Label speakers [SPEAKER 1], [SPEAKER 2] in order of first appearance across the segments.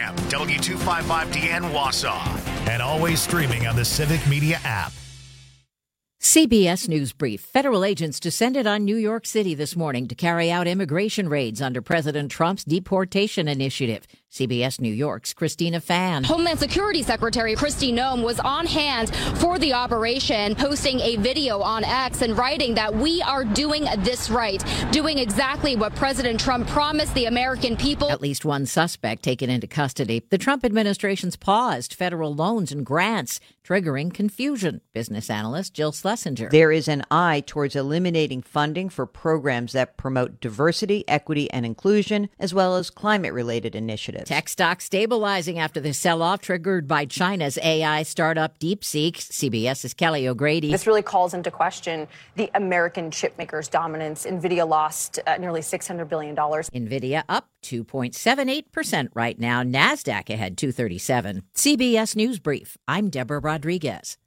[SPEAKER 1] FM, W255DN Wausau, and always streaming on the Civic Media app.
[SPEAKER 2] CBS News Brief. Federal agents descended on New York City this morning to carry out immigration raids under President Trump's deportation initiative. CBS New York's Christina Fan.
[SPEAKER 3] Homeland Security Secretary Kristi Noem was on hand for the operation, posting a video on X and writing that we are doing this right, doing exactly what President Trump promised the American people.
[SPEAKER 2] At least one suspect taken into custody. The Trump administration's paused federal loans and grants, triggering confusion. Business analyst Jill Schlesinger.
[SPEAKER 4] There is an eye towards eliminating funding for programs that promote diversity, equity, and inclusion, as well as climate-related initiatives.
[SPEAKER 2] Tech stocks stabilizing after the sell-off triggered by China's AI startup DeepSeek. CBS's Kelly O'Grady.
[SPEAKER 5] This really calls into question the American chipmakers' dominance. NVIDIA lost nearly $600 billion.
[SPEAKER 2] NVIDIA up 2.78% right now. NASDAQ ahead 237. CBS News Brief. I'm Deborah Rodriguez.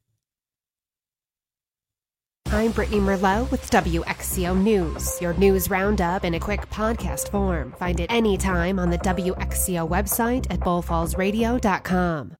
[SPEAKER 6] I'm Brittany Merlot with WXCO News, your news roundup in a quick podcast form. Find it anytime on the WXCO website at bullfallsradio.com.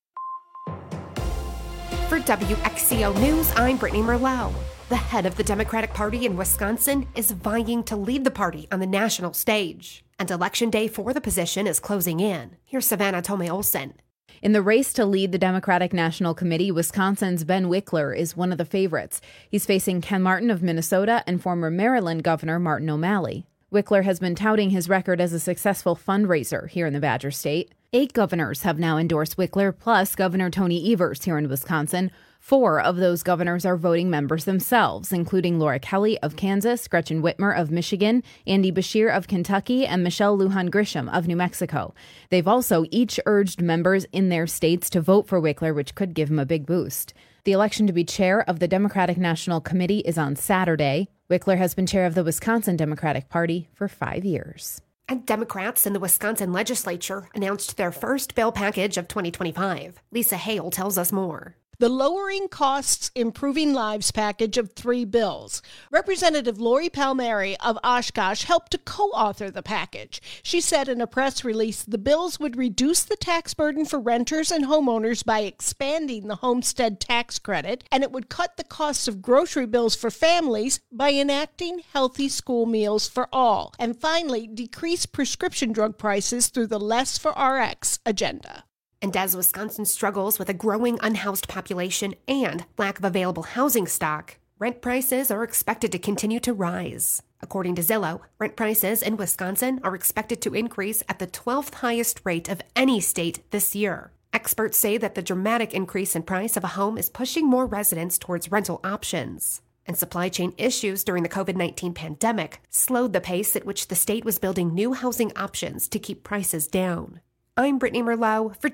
[SPEAKER 6] For WXCO News, I'm Brittany Merlot. The head of the Democratic Party in Wisconsin is vying to lead the party on the national stage. And Election Day for the position is closing in. Here's Savannah Tomei-Olsen.
[SPEAKER 7] In the race to lead the Democratic National Committee, Wisconsin's Ben Wickler is one of the favorites. He's facing Ken Martin of Minnesota and former Maryland Governor Martin O'Malley. Wickler has been touting his record as a successful fundraiser here in the Badger State. 8 governors have now endorsed Wickler, plus Governor Tony Evers here in Wisconsin. 4 of those governors are voting members themselves, including Laura Kelly of Kansas, Gretchen Whitmer of Michigan, Andy Beshear of Kentucky, and Michelle Lujan Grisham of New Mexico. They've also each urged members in their states to vote for Wickler, which could give him a big boost. The election to be chair of the Democratic National Committee is on Saturday. Wickler has been chair of the Wisconsin Democratic Party for 5 years.
[SPEAKER 6] And Democrats in the Wisconsin legislature announced their first bill package of 2025. Lisa Hale tells us more.
[SPEAKER 8] The Lowering Costs, Improving Lives package of 3 bills. Representative Lori Palmieri of Oshkosh helped to co-author the package. She said in a press release the bills would reduce the tax burden for renters and homeowners by expanding the homestead tax credit, and it would cut the costs of grocery bills for families by enacting healthy school meals for all, and finally decrease prescription drug prices through the Less for RX agenda.
[SPEAKER 6] And as Wisconsin struggles with a growing unhoused population and lack of available housing stock, rent prices are expected to continue to rise. According to Zillow, rent prices in Wisconsin are expected to increase at the 12th highest rate of any state this year. Experts say that the dramatic increase in price of a home is pushing more residents towards rental options. And supply chain issues during the COVID-19 pandemic slowed the pace at which the state was building new housing options to keep prices down. I'm Brittany Merlot for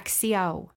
[SPEAKER 6] WXCO.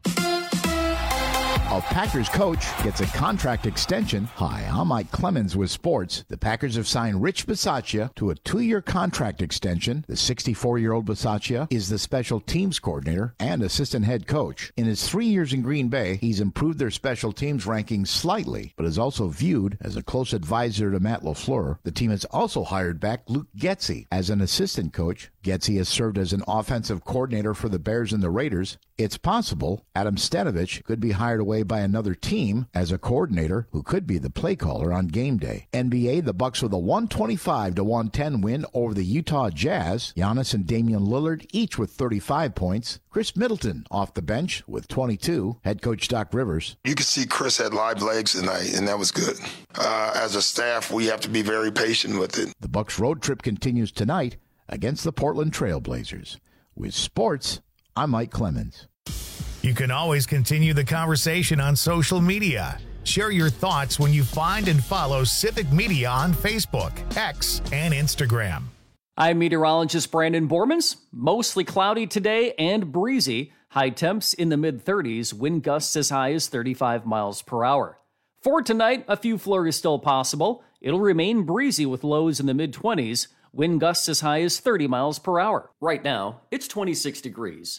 [SPEAKER 9] A Packers coach gets a contract extension. Hi, I'm Mike Clemens with sports. The Packers have signed Rich Bisaccia to a 2-year contract extension. The 64-year-old Bisaccia is the special teams coordinator and assistant head coach. In his 3 years in Green Bay, he's improved their special teams rankings slightly, but is also viewed as a close advisor to Matt LaFleur. The team has also hired back Luke Getsy as an assistant coach. Getsy has served as an offensive coordinator for the Bears and the Raiders. It's possible Adam Stanovich could be hired away by another team as a coordinator who could be the play caller on game day. NBA, the Bucks with a 125-110 win over the Utah Jazz. Giannis and Damian Lillard each with 35 points. Chris Middleton off the bench with 22. Head coach Doc Rivers.
[SPEAKER 10] You could see Chris had live legs tonight, and that was good. As a staff, we have to be very patient with it.
[SPEAKER 9] The Bucks road trip continues tonight against the Portland Trail Blazers. With sports, I'm Mike Clemens.
[SPEAKER 1] You can always continue the conversation on social media. Share your thoughts when you find and follow Civic Media on Facebook, X, and Instagram.
[SPEAKER 11] I'm meteorologist Brandon Bormans. Mostly cloudy today and breezy. High temps in the mid-30s, wind gusts as high as 35 miles per hour. For tonight, a few flurries still possible. It'll remain breezy with lows in the mid-20s. Wind gusts as high as 30 miles per hour. Right now, it's 26 degrees.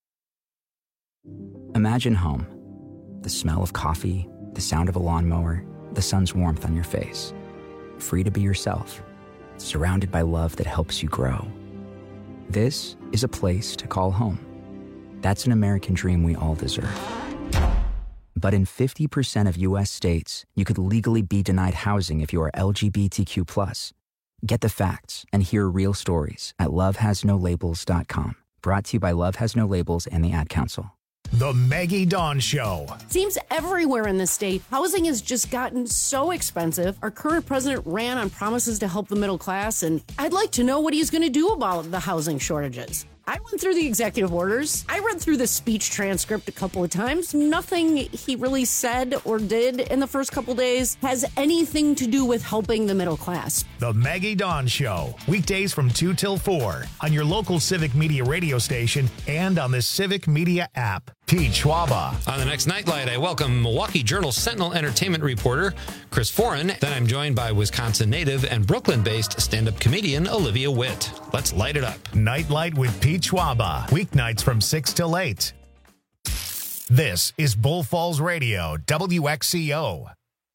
[SPEAKER 12] Imagine home. The smell of coffee, the sound of a lawnmower, the sun's warmth on your face. Free to be yourself, surrounded by love that helps you grow. This is a place to call home. That's an American dream we all deserve. But in 50% of U.S. states, you could legally be denied housing if you are LGBTQ+. Get the facts and hear real stories at lovehasnolabels.com. Brought to you by Love Has No Labels and the Ad Council.
[SPEAKER 1] The Maggie Dawn Show.
[SPEAKER 13] Seems everywhere in the state, housing has just gotten so expensive. Our current president ran on promises to help the middle class, and I'd like to know what he's going to do about the housing shortages. I went through the executive orders. I read through the speech transcript a couple of times. Nothing he really said or did in the first couple days has anything to do with helping the middle class.
[SPEAKER 1] The Maggie Dawn Show. Weekdays from 2 till 4 on your local Civic Media radio station and on the Civic Media app. Pete Schwaba.
[SPEAKER 14] On the next Nightlight, I welcome Milwaukee Journal Sentinel entertainment reporter Chris Foran. Then I'm joined by Wisconsin native and Brooklyn-based stand-up comedian Olivia Witt. Let's light it up.
[SPEAKER 1] Nightlight with Pete Schwaba. Weeknights from 6 till 8. This is Bull Falls Radio, WXCO.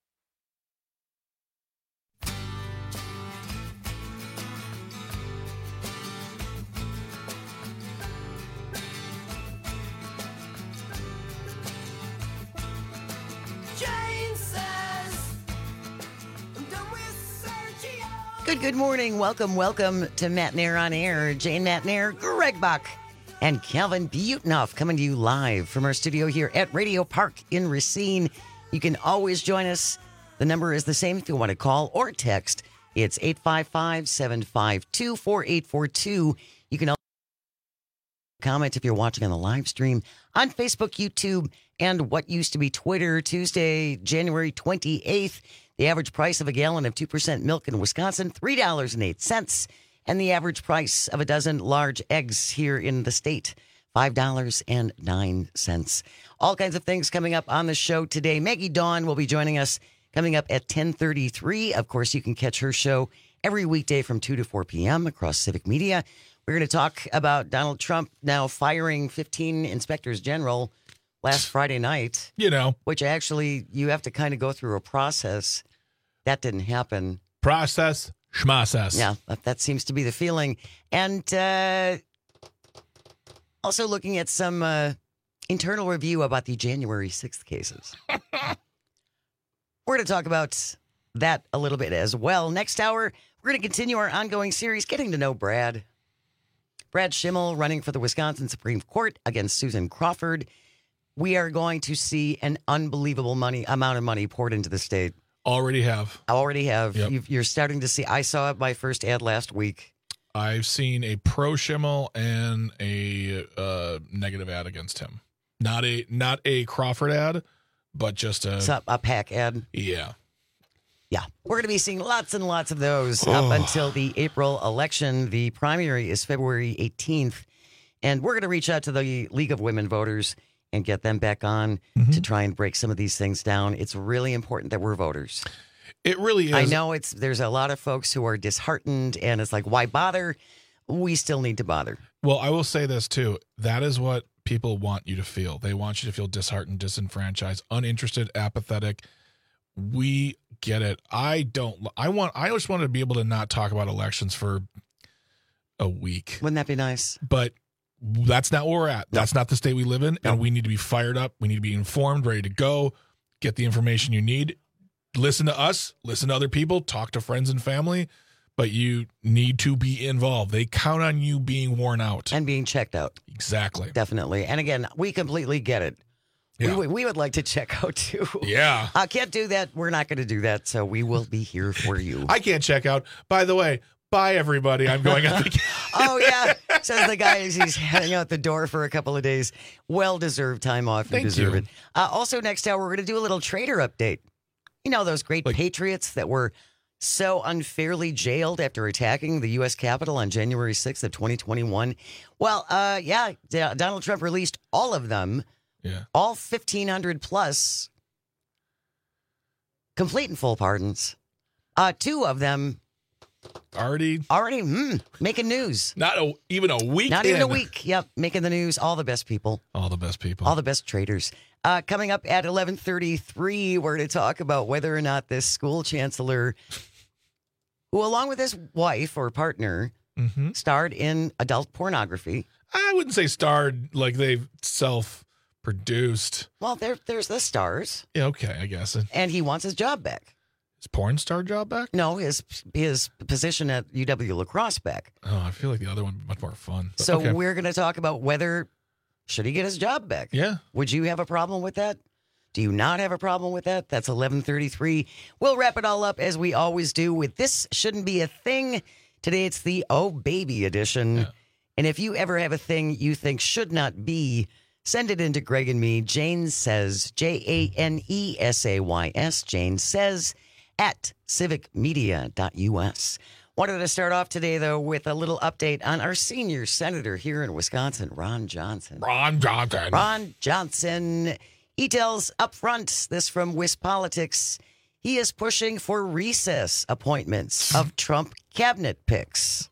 [SPEAKER 15] Good morning. Welcome to Matt Nair on Air. Jane Matt Nair, Greg Bach, and Calvin Butenoff coming to you live from our studio here at Radio Park in Racine. You can always join us. The number is the same if you want to call or text. It's 855-752-4842. You can also comment if you're watching on the live stream on Facebook, YouTube, and what used to be Twitter. Tuesday, January 28th. The average price of a gallon of 2% milk in Wisconsin, $3.08. And the average price of a dozen large eggs here in the state, $5.09. All kinds of things coming up on the show today. Maggie Dawn will be joining us coming up at 10:33. Of course, you can catch her show every weekday from 2 to 4 p.m. across Civic Media. We're going to talk about Donald Trump now firing 15 inspectors general last Friday night.
[SPEAKER 16] You know.
[SPEAKER 15] Which actually you have to kind of go through a process. That didn't happen.
[SPEAKER 16] Process, schmocess.
[SPEAKER 15] Yeah, that seems to be the feeling. And also looking at some internal review about the January 6th cases. We're going to talk about that a little bit as well. Next hour, we're going to continue our ongoing series, getting to know Brad. Brad Schimmel running for the Wisconsin Supreme Court against Susan Crawford. We are going to see an unbelievable amount of money poured into the state.
[SPEAKER 16] Already have.
[SPEAKER 15] Yep. You're starting to see. I saw my first ad last week.
[SPEAKER 16] I've seen a pro Schimmel and a negative ad against him. Not a Crawford ad, but just a
[SPEAKER 15] PAC ad.
[SPEAKER 16] Yeah.
[SPEAKER 15] Yeah. We're going to be seeing lots and lots of those up until the April election. The primary is February 18th. And we're going to reach out to the League of Women Voters and get them back on to try and break some of these things down. It's really important that we're voters.
[SPEAKER 16] It really is.
[SPEAKER 15] I know there's a lot of folks who are disheartened, and it's like, why bother? We still need to bother.
[SPEAKER 16] Well, I will say this, too. That is what people want you to feel. They want you to feel disheartened, disenfranchised, uninterested, apathetic. We get it. I just want to be able to not talk about elections for a week.
[SPEAKER 15] Wouldn't that be nice?
[SPEAKER 16] But that's not where we're at. That's not the state we live in, and we need to be fired up. We need to be informed, ready to go, get the information you need. Listen to us, listen to other people, talk to friends and family, but you need to be involved. They count on you being worn out.
[SPEAKER 15] And being checked out.
[SPEAKER 16] Exactly.
[SPEAKER 15] Definitely. And again, we completely get it. Yeah. We would like to check out, too.
[SPEAKER 16] Yeah.
[SPEAKER 15] I can't do that. We're not going to do that, so we will be here for you.
[SPEAKER 16] I can't check out. By the way, bye, everybody. I'm going on vacation.
[SPEAKER 15] Oh, yeah. Says the guy as he's heading out the door for a couple of days. Well-deserved time off. You deserve it. Also, next hour, we're going to do a little trader update. You know, those great patriots that were so unfairly jailed after attacking the U.S. Capitol on January 6th of 2021. Well, Donald Trump released all of them.
[SPEAKER 16] Yeah.
[SPEAKER 15] All 1,500 plus complete and full pardons. 2 of them
[SPEAKER 16] already
[SPEAKER 15] making news.
[SPEAKER 16] Not even a week.
[SPEAKER 15] Not even a week. Yep, making the news. All the best people.
[SPEAKER 16] All the best people.
[SPEAKER 15] All the best traders. Coming up at 11:33, we're going to talk about whether or not this school chancellor, who along with his wife or partner, starred in adult pornography.
[SPEAKER 16] I wouldn't say starred, like they've self-produced.
[SPEAKER 15] Well, there's the stars.
[SPEAKER 16] Yeah, okay, I guess.
[SPEAKER 15] And he wants his job back.
[SPEAKER 16] His porn star job back?
[SPEAKER 15] No, his position at UW La Crosse back.
[SPEAKER 16] Oh, I feel like the other one would be much more fun. But,
[SPEAKER 15] So
[SPEAKER 16] okay.
[SPEAKER 15] we're going to talk about whether should he get his job back.
[SPEAKER 16] Yeah.
[SPEAKER 15] Would you have a problem with that? Do you not have a problem with that? That's 11:33. We'll wrap it all up as we always do with This Shouldn't Be a Thing. Today it's the Oh Baby edition.
[SPEAKER 16] Yeah.
[SPEAKER 15] And if you ever have a thing you think should not be, send it into Greg and me. Jane Says, JaneSays, Jane Says, at civicmedia.us. Wanted to start off today, though, with a little update on our senior senator here in Wisconsin, Ron Johnson.
[SPEAKER 16] Ron
[SPEAKER 15] Johnson. He tells up front, this from WisPolitics, he is pushing for recess appointments of Trump cabinet picks.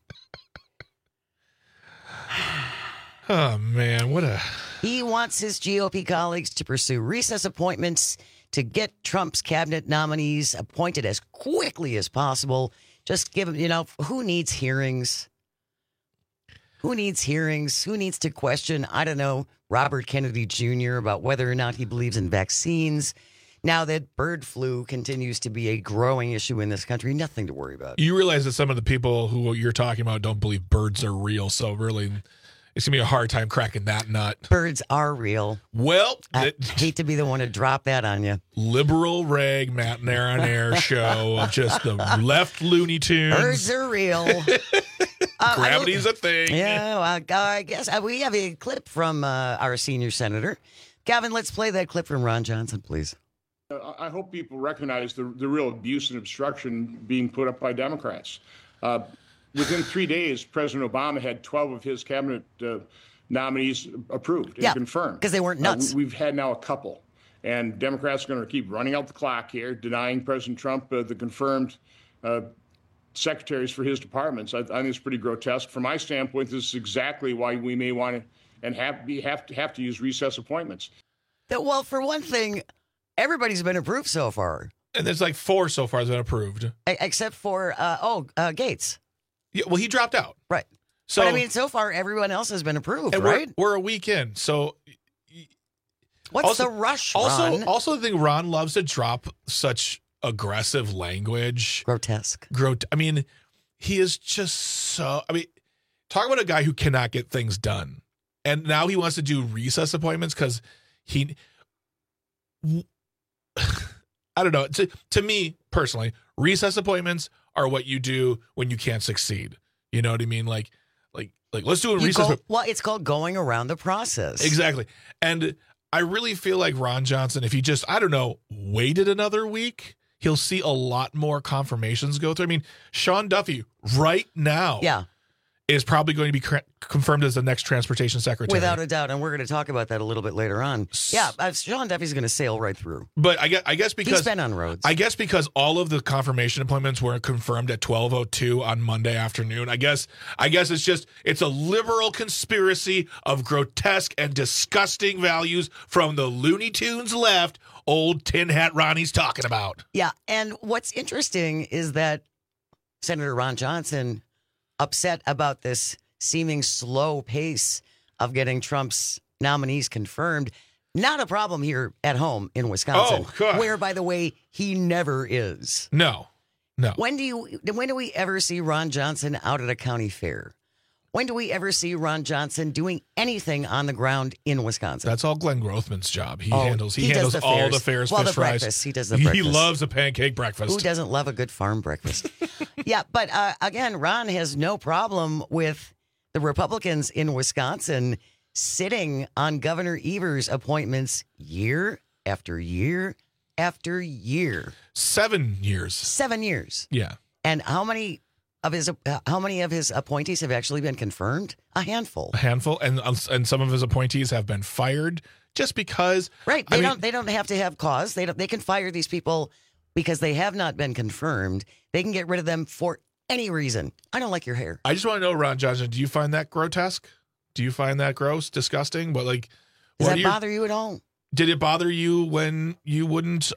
[SPEAKER 16] Oh, man,
[SPEAKER 15] He wants his GOP colleagues to pursue recess appointments to get Trump's cabinet nominees appointed as quickly as possible. Just give him, who needs hearings? Who needs hearings? Who needs to question, I don't know, Robert Kennedy Jr. about whether or not he believes in vaccines? Now that bird flu continues to be a growing issue in this country, nothing to worry about.
[SPEAKER 16] You realize that some of the people who you're talking about don't believe birds are real, so really it's going to be a hard time cracking that nut.
[SPEAKER 15] Birds are real.
[SPEAKER 16] Well,
[SPEAKER 15] I hate to be the one to drop that on you.
[SPEAKER 16] Liberal rag matinee on air show of just the left Looney Tunes.
[SPEAKER 15] Birds are real.
[SPEAKER 16] Gravity's a thing.
[SPEAKER 15] Yeah, I guess we have a clip from our senior senator. Gavin, let's play that clip from Ron Johnson, please.
[SPEAKER 17] I hope people recognize the real abuse and obstruction being put up by Democrats. Within 3 days, President Obama had 12 of his cabinet nominees approved and confirmed.
[SPEAKER 15] Because they weren't nuts.
[SPEAKER 17] We've had now a couple. And Democrats are going to keep running out the clock here, denying President Trump the confirmed secretaries for his departments. I think it's pretty grotesque. From my standpoint, this is exactly why we may want to and have to use recess appointments.
[SPEAKER 15] Well, for one thing, everybody's been approved so far.
[SPEAKER 16] And there's like 4 so far that's been approved.
[SPEAKER 15] Except for, Gates.
[SPEAKER 16] Yeah, well, he dropped out.
[SPEAKER 15] Right.
[SPEAKER 16] So,
[SPEAKER 15] but I mean, so far, everyone else has been approved,
[SPEAKER 16] and
[SPEAKER 15] right?
[SPEAKER 16] We're a week in, so...
[SPEAKER 15] What's the rush, Ron?
[SPEAKER 16] Also, I think Ron loves to drop such aggressive language.
[SPEAKER 15] Grotesque.
[SPEAKER 16] I mean, he is just so... I mean, talk about a guy who cannot get things done. And now he wants to do recess appointments because he... I don't know. To me, personally, recess appointments are what you do when you can't succeed. You know what I mean? Like let's do a recess.
[SPEAKER 15] Well, it's called going around the process.
[SPEAKER 16] Exactly. And I really feel like Ron Johnson, if he just, I don't know, waited another week, he'll see a lot more confirmations go through. I mean, Sean Duffy right now is probably going to be confirmed as the next transportation secretary.
[SPEAKER 15] Without a doubt, and we're going to talk about that a little bit later on. Yeah, Sean Duffy's going to sail right through.
[SPEAKER 16] But I guess because...
[SPEAKER 15] He's been on roads.
[SPEAKER 16] I guess because all of the confirmation appointments were confirmed at 12:02 on Monday afternoon. I guess it's a liberal conspiracy of grotesque and disgusting values from the Looney Tunes left old Tin Hat Ronnie's talking about.
[SPEAKER 15] Yeah, and what's interesting is that Senator Ron Johnson... upset about this seeming slow pace of getting Trump's nominees confirmed. Not a problem here at home in Wisconsin, where, by the way, he never is.
[SPEAKER 16] No.
[SPEAKER 15] When do we ever see Ron Johnson out at a county fair? When do we ever see Ron Johnson doing anything on the ground in Wisconsin?
[SPEAKER 16] That's all Glenn Grothman's job. He handles
[SPEAKER 15] the
[SPEAKER 16] all the fairs,
[SPEAKER 15] well,
[SPEAKER 16] fish
[SPEAKER 15] the
[SPEAKER 16] fries.
[SPEAKER 15] Breakfast. He does the breakfast.
[SPEAKER 16] He loves a pancake breakfast.
[SPEAKER 15] Who doesn't love a good farm breakfast? Yeah, but again, Ron has no problem with the Republicans in Wisconsin sitting on Governor Evers' appointments year after year after year.
[SPEAKER 16] 7 years.
[SPEAKER 15] 7 years.
[SPEAKER 16] Yeah.
[SPEAKER 15] And how many of his appointees have actually been confirmed? A handful.
[SPEAKER 16] And some of his appointees have been fired just because.
[SPEAKER 15] Right. They don't have to have cause. They can fire these people because they have not been confirmed. They can get rid of them for any reason. I don't like your hair.
[SPEAKER 16] I just want to know, Ron Johnson, do you find that grotesque? Do you find that gross, disgusting? But
[SPEAKER 15] does that bother you at all?
[SPEAKER 16] Did it bother you when you wouldn't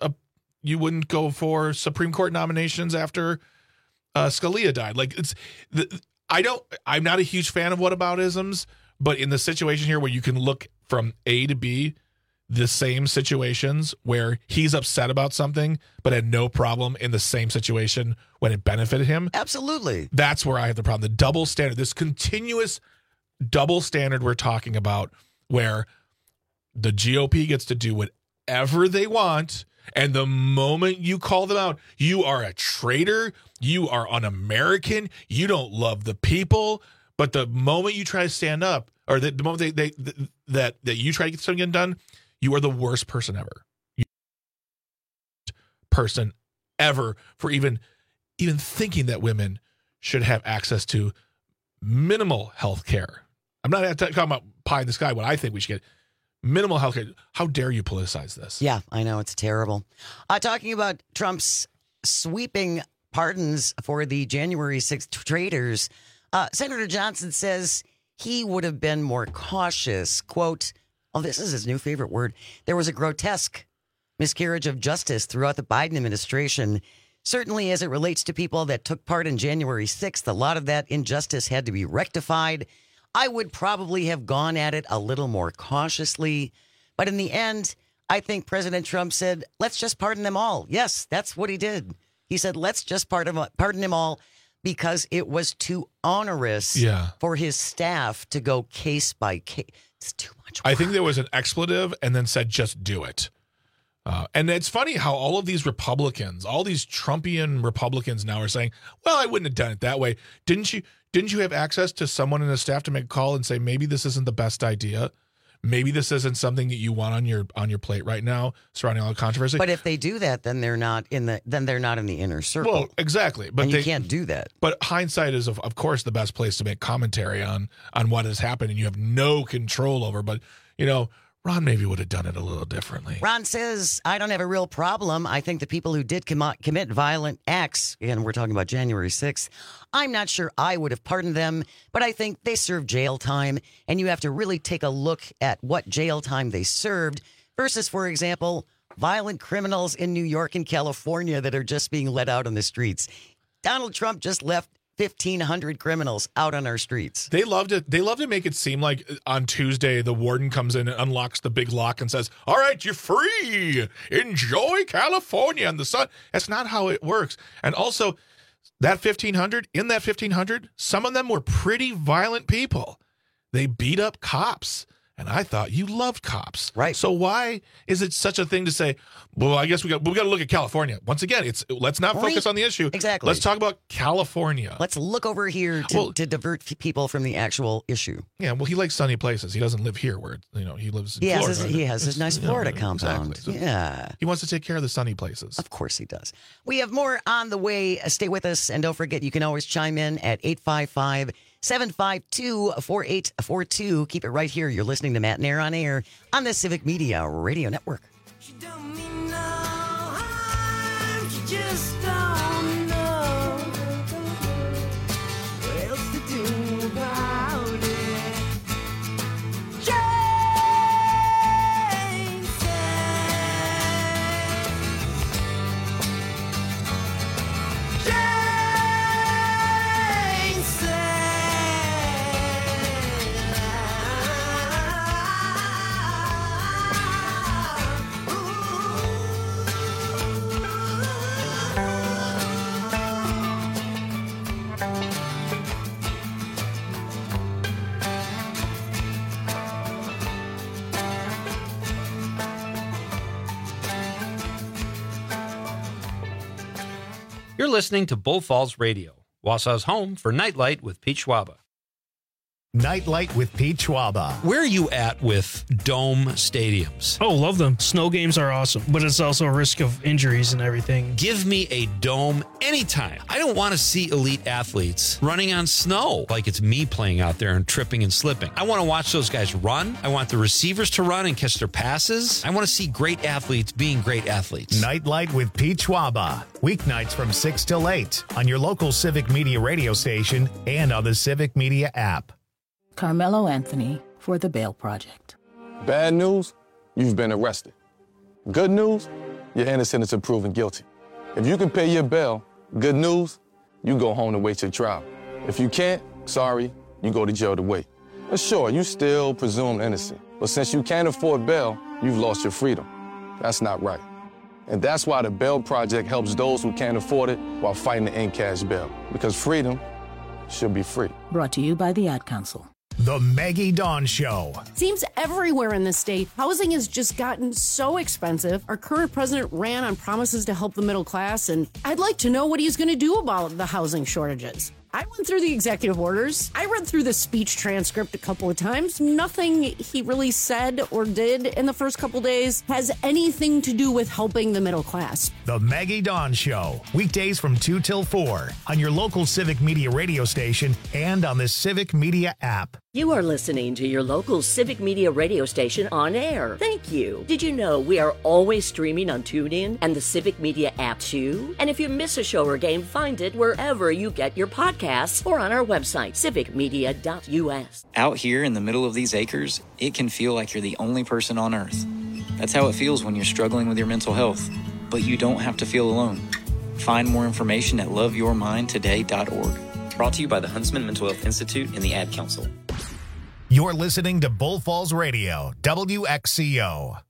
[SPEAKER 16] go for Supreme Court nominations after Scalia died? I'm not a huge fan of whataboutisms, But in the situation here where you can look from A to B, the same situations where he's upset about something but had no problem in the same situation when it benefited him.
[SPEAKER 15] Absolutely.
[SPEAKER 16] That's where I have the problem. The double standard, this continuous double standard we're talking about, where the GOP gets to do whatever they want, and the moment you call them out, you are a traitor, you are un-American, you don't love the people. But the moment you try to stand up, or the moment that you try to get something done, you are the worst person ever. Person ever for even thinking that women should have access to minimal health care. I'm not talking about pie in the sky, what I think we should get. Minimal health care. How dare you politicize this?
[SPEAKER 15] Yeah, I know. It's terrible. Talking about Trump's sweeping pardons for the January 6th traitors, Senator Johnson says he would have been more cautious. Quote, this is his new favorite word. There was a grotesque miscarriage of justice throughout the Biden administration. Certainly as it relates to people that took part in January 6th, a lot of that injustice had to be rectified. I would probably have gone at it a little more cautiously. But in the end, I think President Trump said, let's just pardon them all. Yes, that's what he did. He said, let's just pardon them all, because it was too onerous for his staff to go case by case. It's too much work.
[SPEAKER 16] I think there was an expletive and then said, just do it. And it's funny how all of these Republicans, all these Trumpian Republicans now are saying, well, I wouldn't have done it that way. Didn't you have access to someone in the staff to make a call and say, maybe this isn't the best idea? Maybe this isn't something that you want on your plate right now surrounding all the controversy.
[SPEAKER 15] But if they do that, then they're not in the inner circle.
[SPEAKER 16] Well, exactly. But
[SPEAKER 15] you can't do that.
[SPEAKER 16] But hindsight is of course the best place to make commentary on what has happened and you have no control over. But Ron maybe would have done it a little differently.
[SPEAKER 15] Ron says, I don't have a real problem. I think the people who did commit violent acts, again, we're talking about January 6th, I'm not sure I would have pardoned them, but I think they served jail time, and you have to really take a look at what jail time they served versus, for example, violent criminals in New York and California that are just being let out on the streets. Donald Trump just left 1,500 criminals out on our streets.
[SPEAKER 16] They loved it. They love to make it seem like on Tuesday the warden comes in and unlocks the big lock and says, all right, you're free. Enjoy California and the sun. That's not how it works. And also, that 1,500, some of them were pretty violent people. They beat up cops. And I thought you loved cops.
[SPEAKER 15] Right.
[SPEAKER 16] So why is it such a thing to say, well, I guess we got to look at California. Once again, let's not focus on the issue.
[SPEAKER 15] Exactly.
[SPEAKER 16] Let's talk about California.
[SPEAKER 15] Let's look over here to divert people from the actual issue.
[SPEAKER 16] Yeah, well, he likes sunny places. He doesn't live here where, he lives in Florida.
[SPEAKER 15] He has his nice Florida compound.
[SPEAKER 16] Exactly.
[SPEAKER 15] So
[SPEAKER 16] he wants to take care of the sunny places.
[SPEAKER 15] Of course he does. We have more on the way. Stay with us. And don't forget, you can always chime in at 855-752-4842. Keep it right here. You're listening to Matt and Air on Air on the Civic Media Radio Network.
[SPEAKER 18] She don't mean no harm, she just don't know what else to do about it. Jane said, Jane
[SPEAKER 14] You're listening to Bull Falls Radio, Wausau's home for Nightlight with Pete Schwaba.
[SPEAKER 1] Nightlight with Pete Schwaba.
[SPEAKER 14] Where are you at with dome stadiums?
[SPEAKER 19] Oh, love them. Snow games are awesome, but it's also a risk of injuries and everything.
[SPEAKER 14] Give me a dome anytime. I don't want to see elite athletes running on snow like it's me playing out there and tripping and slipping. I want to watch those guys run. I want the receivers to run and catch their passes. I want to see great athletes being great athletes.
[SPEAKER 1] Nightlight with Pete Schwaba. Weeknights from 6 till 8 on your local Civic Media radio station and on the Civic Media app.
[SPEAKER 20] Carmelo Anthony for the Bail Project.
[SPEAKER 21] Bad news, you've been arrested. Good news, you're innocent until proven guilty. If you can pay your bail, good news, you go home to wait your trial. If you can't, sorry, you go to jail to wait. But sure, you still presumed innocent. But since you can't afford bail, you've lost your freedom. That's not right. And that's why the Bail Project helps those who can't afford it while fighting to end cash bail. Because freedom should be free.
[SPEAKER 20] Brought to you by the Ad Council.
[SPEAKER 1] The Maggie Dawn Show.
[SPEAKER 13] Seems everywhere in the state, housing has just gotten so expensive. Our current president ran on promises to help the middle class, and I'd like to know what he's going to do about the housing shortages. I went through the executive orders. I read through the speech transcript a couple of times. Nothing he really said or did in the first couple days has anything to do with helping the middle class.
[SPEAKER 1] The Maggie Dawn Show. Weekdays from 2 till 4 on your local Civic Media radio station and on the Civic Media app.
[SPEAKER 3] You are listening to your local Civic Media radio station on air. Thank you. Did you know we are always streaming on TuneIn and the Civic Media app too? And if you miss a show or game, find it wherever you get your podcasts or on our website, civicmedia.us.
[SPEAKER 22] Out here in the middle of these acres, it can feel like you're the only person on earth. That's how it feels when you're struggling with your mental health. But you don't have to feel alone. Find more information at loveyourmindtoday.org. Brought to you by the Huntsman Mental Health Institute and the Ad Council.
[SPEAKER 1] You're listening to Bull Falls Radio, WXCO.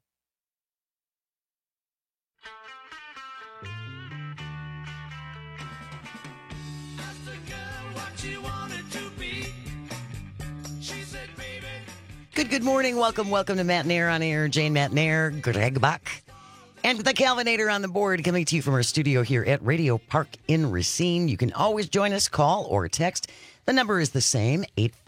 [SPEAKER 15] Good morning. Welcome to Matt Nair on air. Jane Matt Nair, Greg Bach, and the Calvinator on the board, coming to you from our studio here at Radio Park in Racine. You can always join us, call or text. The number is the same,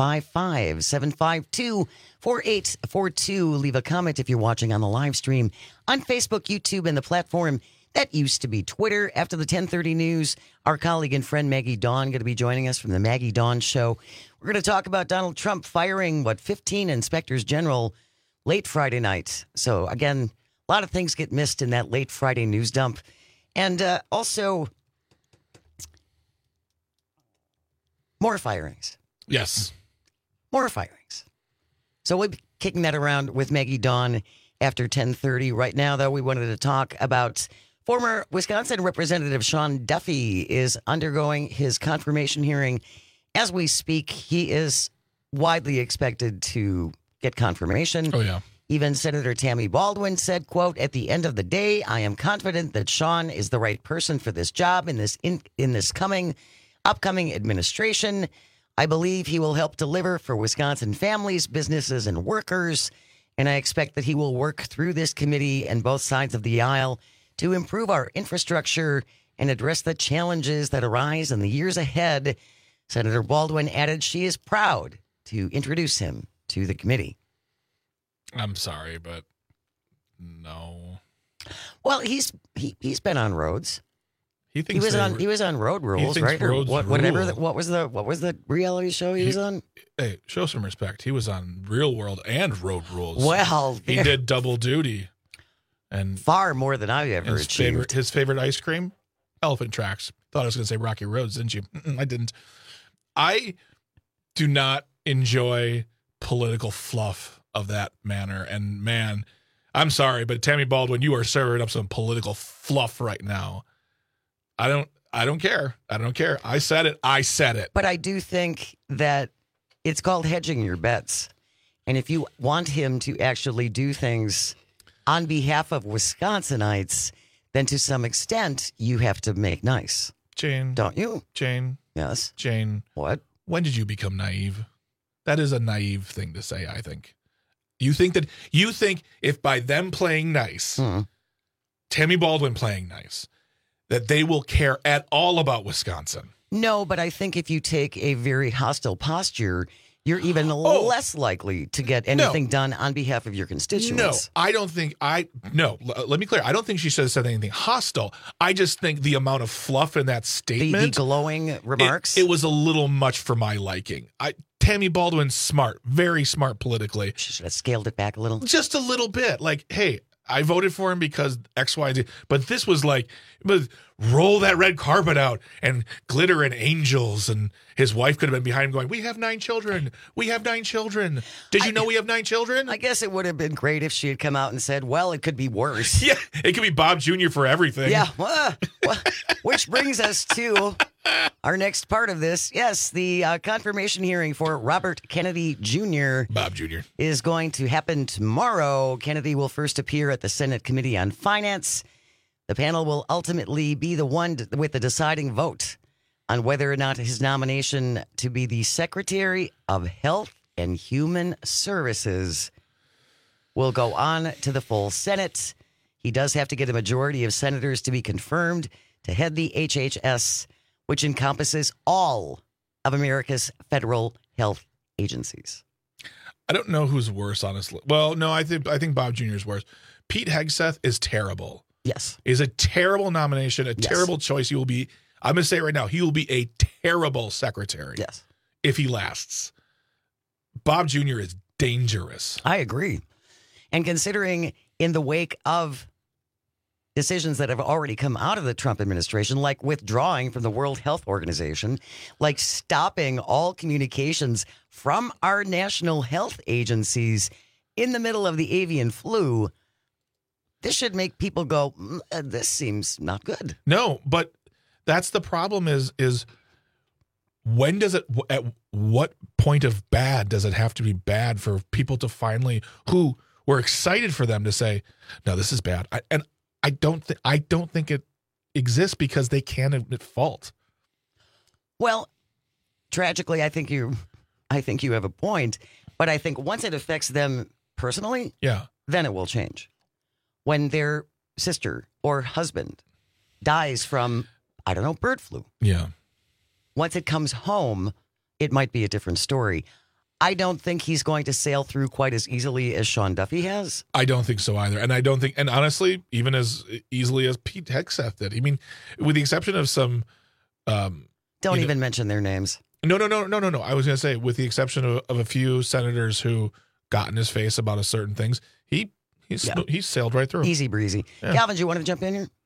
[SPEAKER 15] 855-752-4842. Leave a comment if you're watching on the live stream on Facebook, YouTube, and the platform that used to be Twitter. After the 10:30 news, our colleague and friend Maggie Dawn going to be joining us from the Maggie Dawn Show. We're going to talk about Donald Trump firing, 15 inspectors general late Friday night. So, again, a lot of things get missed in that late Friday news dump. And also, more firings.
[SPEAKER 16] Yes.
[SPEAKER 15] More firings. So we'll be kicking that around with Maggie Dawn after 10:30. Right now, though, we wanted to talk about former Wisconsin Representative Sean Duffy is undergoing his confirmation hearing. As we speak, he is widely expected to get confirmation.
[SPEAKER 16] Oh, yeah.
[SPEAKER 15] Even Senator Tammy Baldwin said, quote, "At the end of the day, I am confident that Sean is the right person for this job in this upcoming administration. I believe he will help deliver for Wisconsin families, businesses, and workers. And I expect that he will work through this committee and both sides of the aisle to improve our infrastructure and address the challenges that arise in the years ahead." Senator Baldwin added she is proud to introduce him to the committee.
[SPEAKER 16] I'm sorry, but no.
[SPEAKER 15] Well, he's been on roads.
[SPEAKER 16] He
[SPEAKER 15] was on Road Rules, right?
[SPEAKER 16] Roads
[SPEAKER 15] what was the reality show he was on?
[SPEAKER 16] Hey, show some respect. He was on Real World and Road Rules.
[SPEAKER 15] Well,
[SPEAKER 16] he did double duty, and
[SPEAKER 15] far more than I've ever achieved.
[SPEAKER 16] His favorite ice cream, Elephant Tracks. Thought I was going to say Rocky Roads, didn't you? I didn't. I do not enjoy political fluff of that manner. And man, I'm sorry, but Tammy Baldwin, you are serving up some political fluff right now. I don't care. I don't care. I said it.
[SPEAKER 15] But I do think that it's called hedging your bets. And if you want him to actually do things on behalf of Wisconsinites, then to some extent you have to make nice.
[SPEAKER 16] Jane.
[SPEAKER 15] Don't you?
[SPEAKER 16] Jane.
[SPEAKER 15] Yes.
[SPEAKER 16] Jane.
[SPEAKER 15] What?
[SPEAKER 16] When did you become naive? That is a naive thing to say, I think. You think if by them playing nice, Tammy Baldwin playing nice, that they will care at all about Wisconsin?
[SPEAKER 15] No, but I think if you take a very hostile posture, you're even less likely to get anything done on behalf of your constituents.
[SPEAKER 16] No, I don't think let me clear. I don't think she should have said anything hostile. I just think the amount of fluff in that statement.
[SPEAKER 15] The glowing remarks.
[SPEAKER 16] It was a little much for my liking. Tammy Baldwin's smart, very smart politically.
[SPEAKER 15] She should have scaled it back a little.
[SPEAKER 16] Just a little bit. Like, hey, I voted for him because X, Y, Z. But this was like, roll that red carpet out and glitter and angels. And his wife could have been behind him going, "We have 9 children. We have 9 children. Did you know we have 9 children?"
[SPEAKER 15] I guess it would have been great if she had come out and said, "Well, it could be worse."
[SPEAKER 16] Yeah, it could be Bob Jr. for everything.
[SPEAKER 15] Yeah. Well, which brings us to Our next part of this, yes, the confirmation hearing for Robert Kennedy Jr.
[SPEAKER 16] Bob Jr.
[SPEAKER 15] is going to happen tomorrow. Kennedy will first appear at the Senate Committee on Finance. The panel will ultimately be the one with the deciding vote on whether or not his nomination to be the Secretary of Health and Human Services will go on to the full Senate. He does have to get a majority of senators to be confirmed to head the HHS, which encompasses all of America's federal health agencies.
[SPEAKER 16] I don't know who's worse, honestly. Well, no, I think Bob Jr. is worse. Pete Hegseth is terrible.
[SPEAKER 15] Yes.
[SPEAKER 16] Is a terrible nomination, terrible choice. He will be, I'm going to say it right now, he will be a terrible secretary.
[SPEAKER 15] Yes.
[SPEAKER 16] If he lasts. Bob Jr. is dangerous.
[SPEAKER 15] I agree. And considering in the wake of decisions that have already come out of the Trump administration, like withdrawing from the World Health Organization, like stopping all communications from our national health agencies in the middle of the avian flu, this should make people go, this seems not good.
[SPEAKER 16] No, but that's the problem is when does it, at what point of bad does it have to be bad for people to finally, who were excited for them to say, no, this is bad. I don't think it exists because they can't admit fault.
[SPEAKER 15] Well, tragically, I think you have a point, but I think once it affects them personally, then it will change. When their sister or husband dies from, I don't know, bird flu.
[SPEAKER 16] Yeah.
[SPEAKER 15] Once it comes home, it might be a different story. I don't think he's going to sail through quite as easily as Sean Duffy has.
[SPEAKER 16] I don't think so either. And I don't think, and honestly, even as easily as Pete Hegseth did. I mean, with the exception of some...
[SPEAKER 15] don't even mention their names.
[SPEAKER 16] No. I was going to say, with the exception of a few senators who got in his face about a certain things, he sailed right through.
[SPEAKER 15] Easy breezy.
[SPEAKER 16] Yeah.
[SPEAKER 15] Calvin, do you want to jump in here?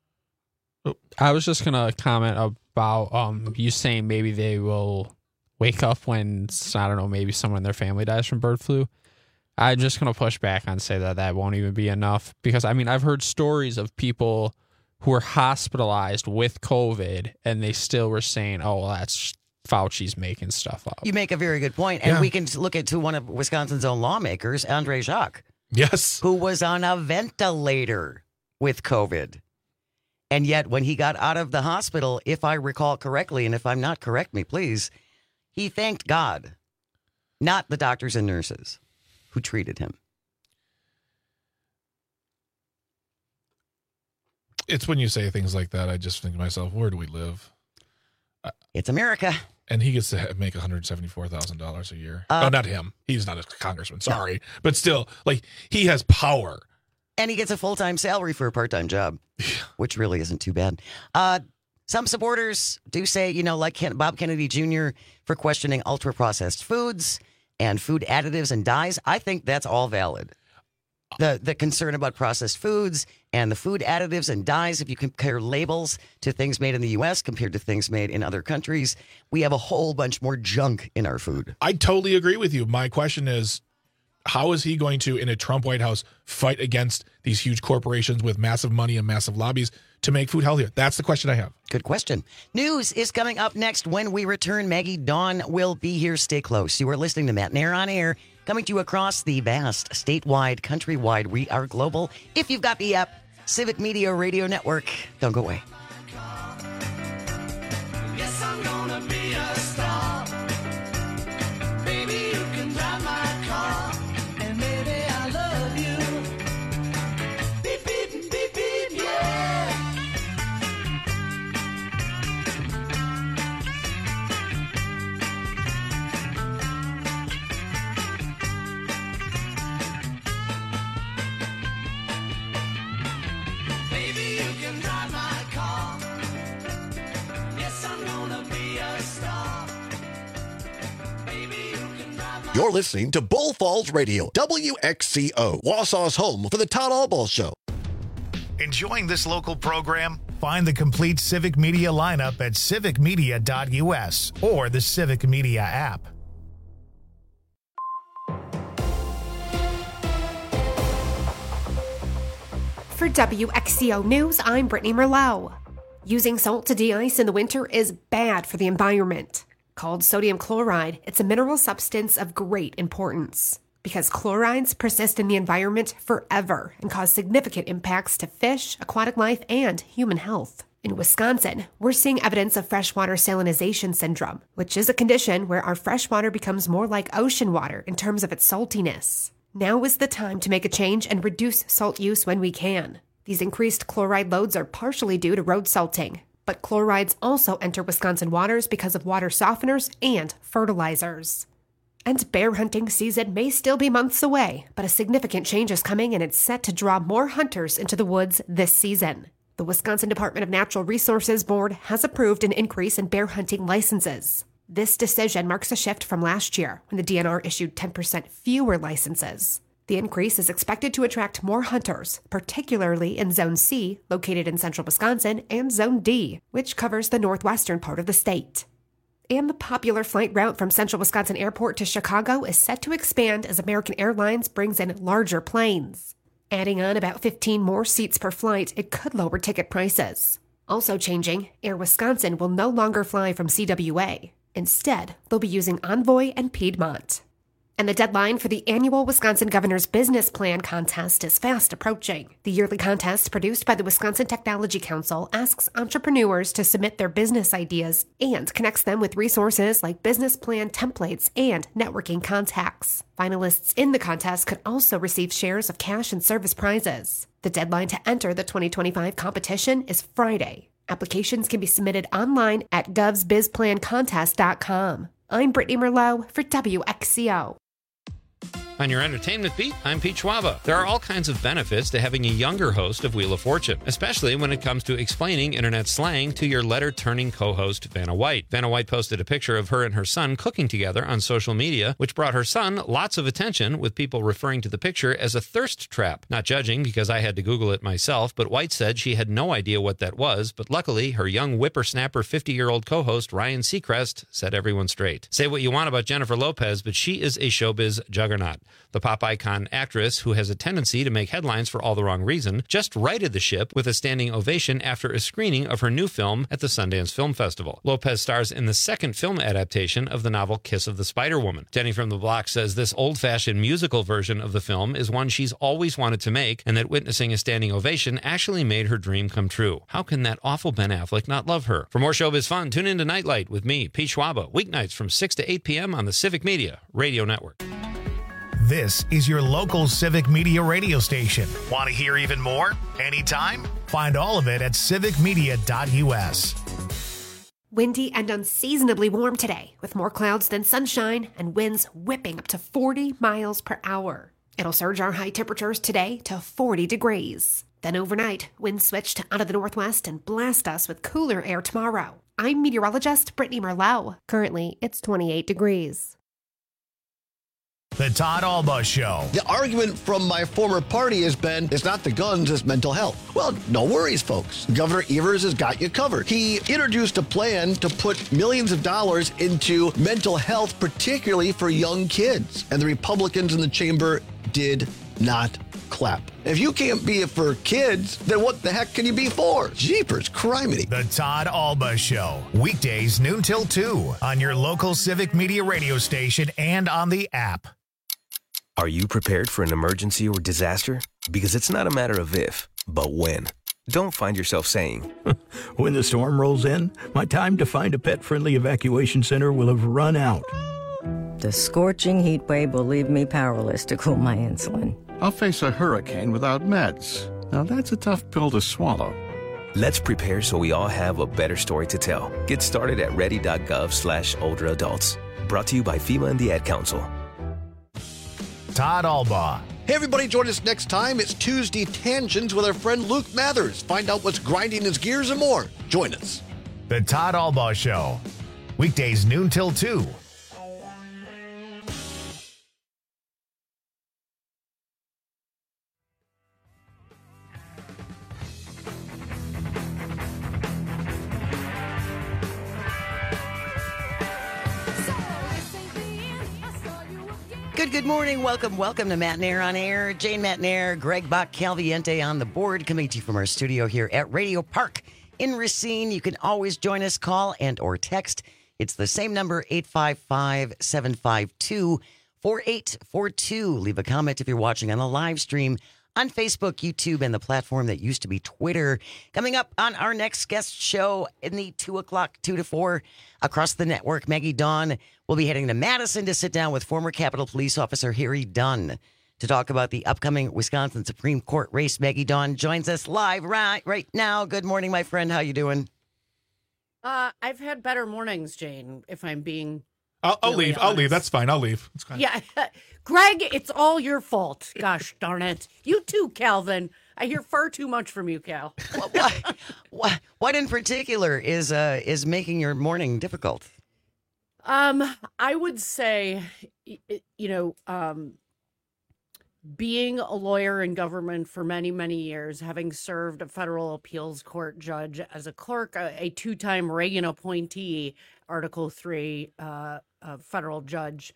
[SPEAKER 4] I was just going to comment about you saying maybe they will wake up when, I don't know, maybe someone in their family dies from bird flu. I'm just going to push back and say that won't even be enough. Because, I mean, I've heard stories of people who were hospitalized with COVID and they still were saying, oh, well, that's Fauci's making stuff up.
[SPEAKER 15] You make a very good point. And we can look at one of Wisconsin's own lawmakers, Andre Jacques.
[SPEAKER 16] Yes.
[SPEAKER 15] Who was on a ventilator with COVID. And yet when he got out of the hospital, if I recall correctly, and if I'm not, correct me, please, he thanked God, not the doctors and nurses who treated him.
[SPEAKER 16] It's when you say things like that, I just think to myself, where do we live?
[SPEAKER 15] It's America.
[SPEAKER 16] And he gets to make $174,000 a year. No, not him. He's not a congressman. Sorry. No. But still, like, he has power.
[SPEAKER 15] And he gets a full-time salary for a part-time job, which really isn't too bad. Some supporters do say, like Bob Kennedy Jr. for questioning ultra-processed foods and food additives and dyes. I think that's all valid. The concern about processed foods and the food additives and dyes, if you compare labels to things made in the U.S. compared to things made in other countries, we have a whole bunch more junk in our food.
[SPEAKER 16] I totally agree with you. My question is, how is he going to, in a Trump White House, fight against these huge corporations with massive money and massive lobbies to make food healthier? That's the question I have.
[SPEAKER 15] Good question. News is coming up next when we return. Maggie Dawn will be here. Stay close. You are listening to Matt Nair on Air, coming to you across the vast, statewide, countrywide. We are global. If you've got the app, Civic Media Radio Network, don't go away.
[SPEAKER 18] Yes, I'm gonna be a star. Baby, you can drive my car. And maybe I love you. Beep, beep, beep, beep, yeah. Baby, you can drive my car. Yes, I'm gonna be a star. Baby, you can drive my
[SPEAKER 5] You're listening to Bull Falls Radio, WXCO, Wausau's home for the Todd Allball Show.
[SPEAKER 1] Enjoying this local program? Find the complete Civic Media lineup at civicmedia.us or the Civic Media app.
[SPEAKER 6] For WXCO News, I'm Brittany Merlot. Using salt to de-ice in the winter is bad for the environment. Called sodium chloride, it's a mineral substance of great importance because chlorides persist in the environment forever and cause significant impacts to fish, aquatic life, and human health. In Wisconsin, we're seeing evidence of freshwater salinization syndrome, which is a condition where our freshwater becomes more like ocean water in terms of its saltiness. Now is the time to make a change and reduce salt use when we can. These increased chloride loads are partially due to road salting, but chlorides also enter Wisconsin waters because of water softeners and fertilizers. And bear hunting season may still be months away, but a significant change is coming and it's set to draw more hunters into the woods this season. The Wisconsin Department of Natural Resources Board has approved an increase in bear hunting licenses. This decision marks a shift from last year when the DNR issued 10% fewer licenses. The increase is expected to attract more hunters, particularly in Zone C, located in central Wisconsin, and Zone D, which covers the northwestern part of the state. And the popular flight route from Central Wisconsin Airport to Chicago is set to expand as American Airlines brings in larger planes. Adding on about 15 more seats per flight, it could lower ticket prices. Also changing, Air Wisconsin will no longer fly from CWA. Instead, they'll be using Envoy and Piedmont. And the deadline for the annual Wisconsin Governor's Business Plan contest is fast approaching. The yearly contest produced by the Wisconsin Technology Council asks entrepreneurs to submit their business ideas and connects them with resources like business plan templates and networking contacts. Finalists in the contest could also receive shares of cash and service prizes. The deadline to enter the 2025 competition is Friday. Applications can be submitted online at govsbizplancontest.com. I'm Brittany Merlot for WXCO.
[SPEAKER 14] On your entertainment beat, I'm Pete Schwaba. There are all kinds of benefits to having a younger host of Wheel of Fortune, especially when it comes to explaining internet slang to your letter-turning co-host, Vanna White. Vanna White posted a picture of her and her son cooking together on social media, which brought her son lots of attention, with people referring to the picture as a thirst trap. Not judging, because I had to Google it myself, but White said she had no idea what that was, but luckily, her young whippersnapper 50-year-old co-host, Ryan Seacrest, set everyone straight. Say what you want about Jennifer Lopez, but she is a showbiz juggernaut. The pop icon actress, who has a tendency to make headlines for all the wrong reason, just righted the ship with a standing ovation after a screening of her new film at the Sundance Film Festival. Lopez stars in the second film adaptation of the novel Kiss of the Spider-Woman. Jenny from the Block says this old-fashioned musical version of the film is one she's always wanted to make, and that witnessing a standing ovation actually made her dream come true. How can that awful Ben Affleck not love her? For more showbiz fun, tune in to Nightlight with me, Pete Schwaba, weeknights from 6 to 8 p.m. on the Civic Media Radio Network.
[SPEAKER 1] This is your local Civic Media radio station. Want to hear even more? Anytime? Find all of it at civicmedia.us.
[SPEAKER 6] Windy and unseasonably warm today, with more clouds than sunshine and winds whipping up to 40 miles per hour. It'll surge our high temperatures today to 40 degrees. Then overnight, winds switched out of the northwest and blast us with cooler air tomorrow. I'm meteorologist Brittany Merlot. Currently, it's 28 degrees.
[SPEAKER 1] The Todd Alba Show.
[SPEAKER 5] The argument from my former party has been, it's not the guns, it's mental health. Well, no worries, folks. Governor Evers has got you covered. He introduced a plan to put millions of dollars into mental health, particularly for young kids. And the Republicans in the chamber did not clap. If you can't be it for kids, then what the heck can you be for? Jeepers, criminy.
[SPEAKER 1] The Todd Alba Show. Weekdays noon till 2 on your local Civic Media radio station and on the app.
[SPEAKER 2] Are you prepared for an emergency or disaster? Because it's not a matter of if, but when. Don't find yourself saying,
[SPEAKER 7] when the storm rolls in, my time to find a pet-friendly evacuation center will have run out.
[SPEAKER 23] The scorching heat wave will leave me powerless to cool my insulin.
[SPEAKER 24] I'll face a hurricane without meds. Now that's a tough pill to swallow.
[SPEAKER 2] Let's prepare so we all have a better story to tell. Get started at ready.gov/older adults. Brought to you by FEMA and the Ad Council.
[SPEAKER 1] Todd Alba.
[SPEAKER 5] Hey, everybody, join us next time. It's Tuesday Tangents with our friend Luke Mathers. Find out what's grinding his gears and more. Join us.
[SPEAKER 1] The Todd Alba Show. Weekdays noon till 2.
[SPEAKER 15] Good morning. Welcome to Matinaire on Air. Jane Matinaire, Greg Bach, Calviente on the board, coming to you from our studio here at Radio Park in Racine. You can always join us, call and or text. It's the same number, 855-752-4842. Leave a comment if you're watching on the live stream on Facebook, YouTube, and the platform that used to be Twitter. Coming up on our next guest show in the 2 o'clock, 2 to 4 across the network, Maggie Dawn will be heading to Madison to sit down with former Capitol Police Officer Harry Dunn to talk about the upcoming Wisconsin Supreme Court race. Maggie Dawn joins us live right now. Good morning, my friend. How you doing?
[SPEAKER 13] I've had better mornings, Jane, if I'm being
[SPEAKER 16] I'll leave.
[SPEAKER 13] honest.
[SPEAKER 16] I'll leave. That's fine. I'll leave. It's fine.
[SPEAKER 13] Yeah. Greg, it's all your fault. Gosh darn it. You too, Calvin. I hear far too much from you, Cal.
[SPEAKER 15] What in particular is making your morning difficult?
[SPEAKER 13] I would say, being a lawyer in government for many, many years, having served a federal appeals court judge as a clerk, a two-time Reagan appointee, Article 3 federal judge,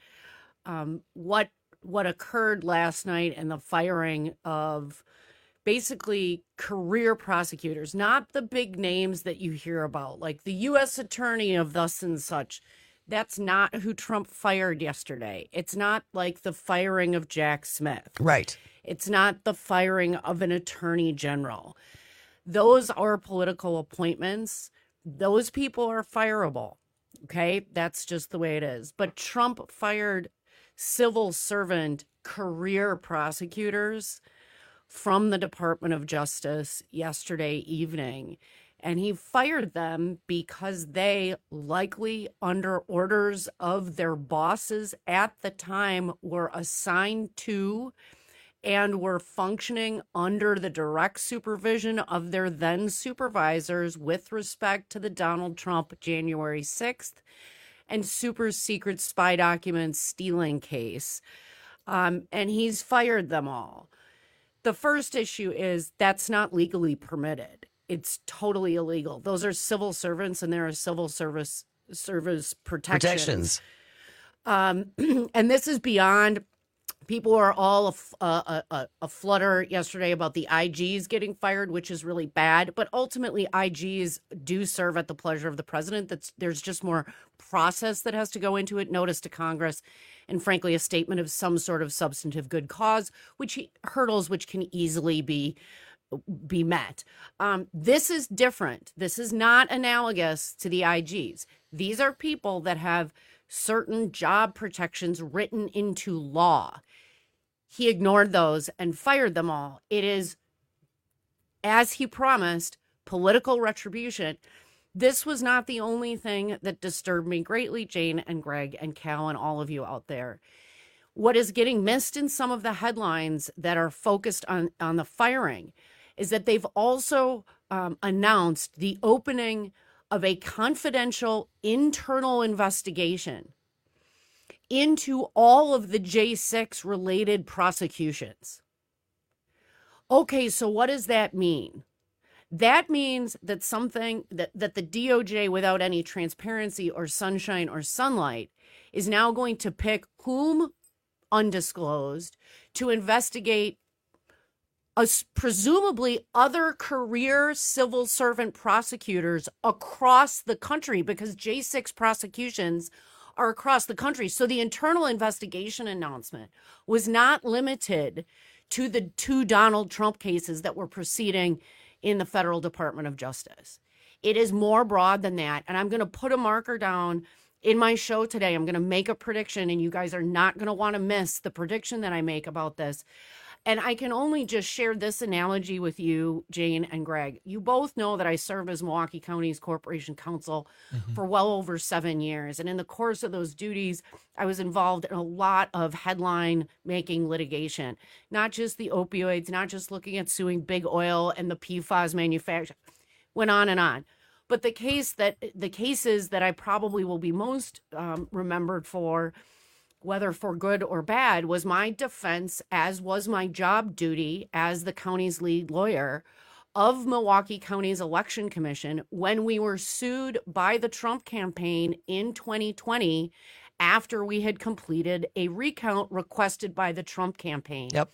[SPEAKER 13] what occurred last night in the firing of basically career prosecutors, not the big names that you hear about, like the U.S. attorney of thus and such. That's not who Trump fired yesterday. It's not like the firing of Jack Smith.
[SPEAKER 15] Right.
[SPEAKER 13] It's not the firing of an attorney general. Those are political appointments. Those people are fireable. Okay? That's just the way it is. But Trump fired civil servant career prosecutors from the Department of Justice yesterday evening. And he fired them because they, likely under orders of their bosses at the time, were assigned to and were functioning under the direct supervision of their then supervisors with respect to the Donald Trump January 6th and super secret spy documents stealing case. And he's fired them all. The first issue is that's not legally permitted. It's totally illegal. Those are civil servants, and there are civil service protections. And this is beyond. People are all a flutter yesterday about the IGs getting fired, which is really bad. But ultimately, IGs do serve at the pleasure of the president. There's just more process that has to go into it, notice to Congress, and frankly, a statement of some sort of substantive good cause, which can easily be met. This is different. This is not analogous to the IGs. These are people that have certain job protections written into law. He ignored those and fired them all. It is, as he promised, political retribution. This was not the only thing that disturbed me greatly, Jane and Greg and Cal and all of you out there. What is getting missed in some of the headlines that are focused on the firing is that they've also announced the opening of a confidential internal investigation into all of the J6 related prosecutions. Okay, so what does that mean? That means that something that the DOJ, without any transparency or sunshine or sunlight, is now going to pick whom, undisclosed, to investigate presumably other career civil servant prosecutors across the country, because J6 prosecutions are across the country. So the internal investigation announcement was not limited to the two Donald Trump cases that were proceeding in the Federal Department of Justice. It is more broad than that. And I'm going to put a marker down in my show today. I'm going to make a prediction, and you guys are not going to want to miss the prediction that I make about this. And I can only just share this analogy with you, Jane and Greg. You both know that I served as Milwaukee County's Corporation Counsel for well over 7 years. And in the course of those duties, I was involved in a lot of headline-making litigation. Not just the opioids, not just looking at suing Big Oil and the PFAS manufacturer. Went on and on. But the cases that I probably will be most remembered for, whether for good or bad, was my defense, as was my job duty as the county's lead lawyer of Milwaukee County's Election Commission when we were sued by the Trump campaign in 2020 after we had completed a recount requested by the Trump campaign.
[SPEAKER 15] Yep.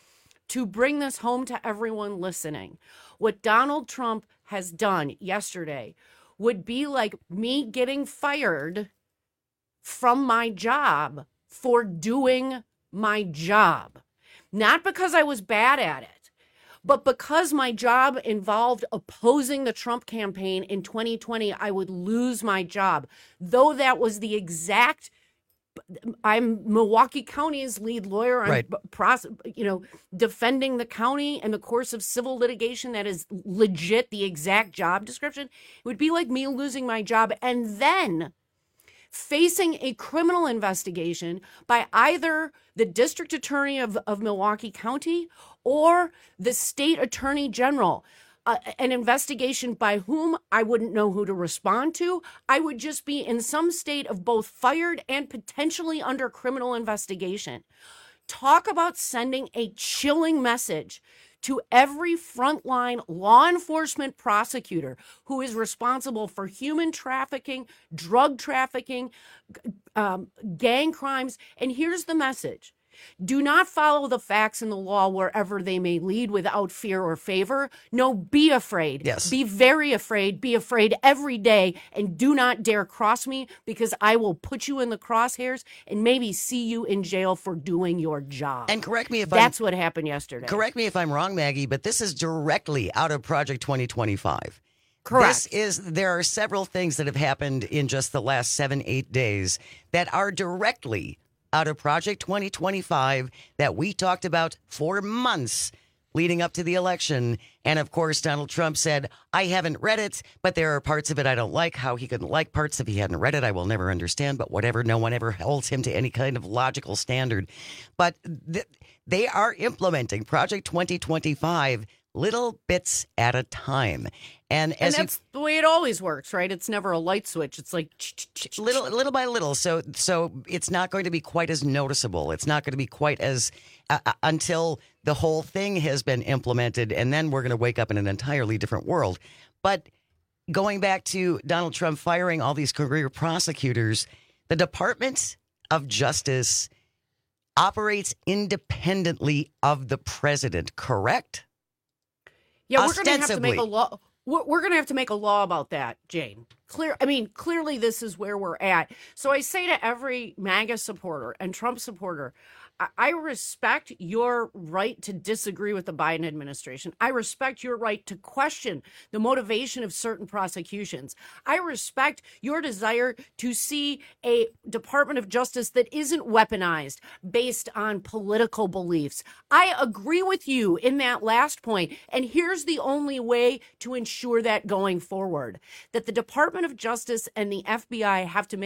[SPEAKER 13] to bring this home to everyone listening, what Donald Trump has done yesterday would be like me getting fired from my job for doing my job. Not because I was bad at it, but because my job involved opposing the Trump campaign in 2020, I would lose my job. Though that was the exact, I'm Milwaukee County's lead lawyer. I'm defending the county in the course of civil litigation that is legit the exact job description. It would be like me losing my job and then facing a criminal investigation by either the district attorney of Milwaukee County or the state attorney general. An investigation by whom I wouldn't know who to respond to. I would just be in some state of both fired and potentially under criminal investigation. Talk about sending a chilling message to every frontline law enforcement prosecutor who is responsible for human trafficking, drug trafficking, gang crimes. And here's the message. Do not follow the facts and the law wherever they may lead without fear or favor. No, be afraid.
[SPEAKER 15] Yes.
[SPEAKER 13] Be very afraid. Be afraid every day. And do not dare cross me because I will put you in the crosshairs and maybe see you in jail for doing your job.
[SPEAKER 15] And correct me if
[SPEAKER 13] that's what happened yesterday.
[SPEAKER 15] Correct me if I'm wrong, Maggie, but this is directly out of Project 2025.
[SPEAKER 13] Correct.
[SPEAKER 15] There are several things that have happened in just the last 7-8 days that are directly out of Project 2025 that we talked about for months leading up to the election. And of course, Donald Trump said, I haven't read it, but there are parts of it I don't like. How he couldn't like parts if he hadn't read it, I will never understand. But whatever, no one ever holds him to any kind of logical standard. But they are implementing Project 2025 little bits at a time. And
[SPEAKER 13] that's the way it always works, right? It's never a light switch. It's like
[SPEAKER 15] little by little. So it's not going to be quite as noticeable. It's not going to be quite as until the whole thing has been implemented, and then we're going to wake up in an entirely different world. But going back to Donald Trump firing all these career prosecutors, the Department of Justice operates independently of the president, correct?
[SPEAKER 13] Yeah, we're going to have to make a law. We're going to have to make a law about that, Jane. Clearly this is where we're at. So I say to every MAGA supporter and Trump supporter, I respect your right to disagree with the Biden administration. I respect your right to question the motivation of certain prosecutions. I respect your desire to see a Department of Justice that isn't weaponized based on political beliefs. I agree with you in that last point. And here's the only way to ensure that going forward, that the Department of Justice and the FBI have to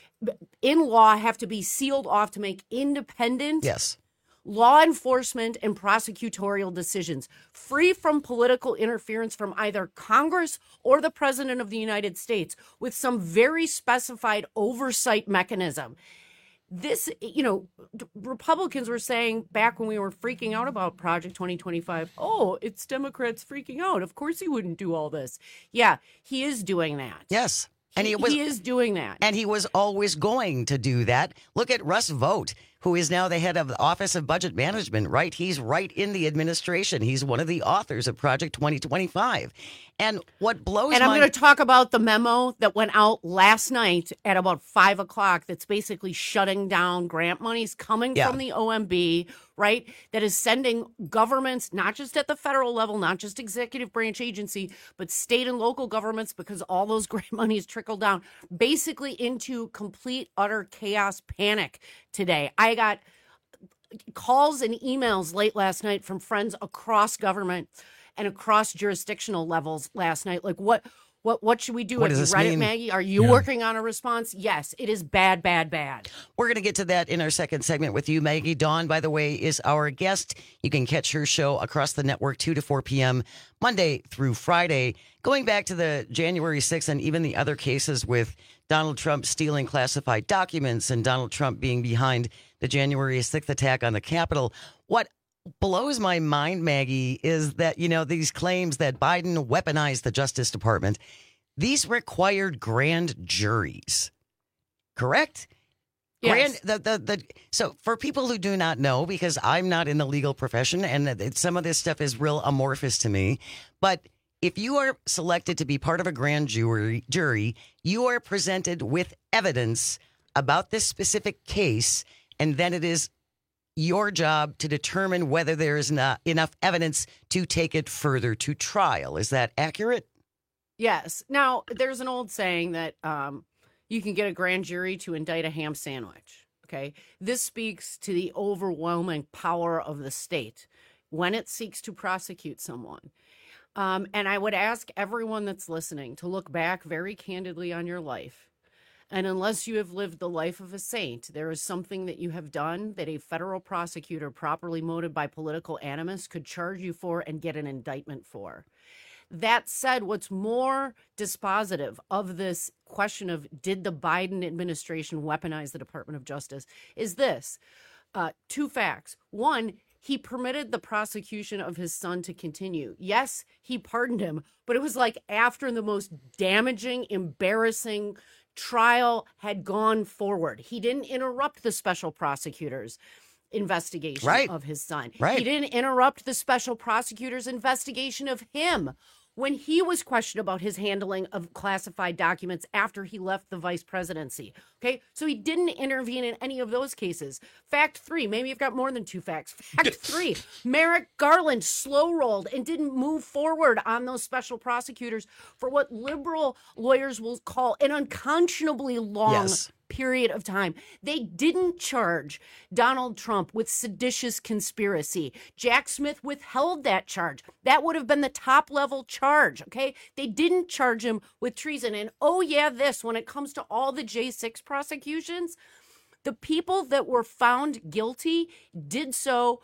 [SPEAKER 13] be sealed off to make independent law enforcement and prosecutorial decisions, free from political interference from either Congress or the President of the United States, with some very specified oversight mechanism. This, Republicans were saying back when we were freaking out about Project 2025, oh, it's Democrats freaking out. Of course he wouldn't do all this. Yeah, he is doing that.
[SPEAKER 15] Yes. And he
[SPEAKER 13] is doing that.
[SPEAKER 15] And he was always going to do that. Look at Russ Vought, who is now the head of the Office of Budget Management, right? He's right in the administration. He's one of the authors of Project 2025. And what blows
[SPEAKER 13] I'm going to talk about the memo that went out last night at about 5 o'clock that's basically shutting down grant monies coming from the OMB, right? That is sending governments, not just at the federal level, not just executive branch agency, but state and local governments, because all those grant monies trickle down, basically into complete, utter chaos, panic today. I got calls and emails late last night from friends across government and across jurisdictional levels last night. Like, what should we do?
[SPEAKER 15] What
[SPEAKER 13] Have
[SPEAKER 15] does
[SPEAKER 13] you
[SPEAKER 15] this
[SPEAKER 13] read
[SPEAKER 15] mean?
[SPEAKER 13] it, Maggie? Are you working on a response? Yes, it is bad, bad, bad.
[SPEAKER 15] We're going to get to that in our second segment with you, Maggie. Dawn, by the way, is our guest. You can catch her show across the network 2 to 4 p.m. Monday through Friday. Going back to the January 6th and even the other cases with Donald Trump stealing classified documents and Donald Trump being behind the January 6th attack on the Capitol. What blows my mind, Maggie, is that, these claims that Biden weaponized the Justice Department, these required grand juries, correct? Yes. So for people who do not know, because I'm not in the legal profession and some of this stuff is real amorphous to me, but if you are selected to be part of a grand jury, you are presented with evidence about this specific case, and then it is your job to determine whether there is not enough evidence to take it further to trial. Is that accurate?
[SPEAKER 13] Yes. Now, there's an old saying that you can get a grand jury to indict a ham sandwich. Okay. This speaks to the overwhelming power of the state when it seeks to prosecute someone. And I would ask everyone that's listening to look back very candidly on your life. And unless you have lived the life of a saint, there is something that you have done that a federal prosecutor properly motivated by political animus could charge you for and get an indictment for. That said, what's more dispositive of this question of did the Biden administration weaponize the Department of Justice is this. Two facts. One, he permitted the prosecution of his son to continue. Yes, he pardoned him, but it was like after the most damaging, embarrassing trial had gone forward. He didn't interrupt the special prosecutor's investigation of his son. He didn't interrupt the special prosecutor's investigation of him when he was questioned about his handling of classified documents after he left the vice presidency. Okay, so he didn't intervene in any of those cases. Fact 3, maybe you've got more than 2 facts. Fact 3, Merrick Garland slow-rolled and didn't move forward on those special prosecutors for what liberal lawyers will call an unconscionably long period of time. They didn't charge Donald Trump with seditious conspiracy. Jack Smith withheld that charge. That would have been the top level charge, okay? They didn't charge him with treason. And when it comes to all the J6 prosecutions, the people that were found guilty did so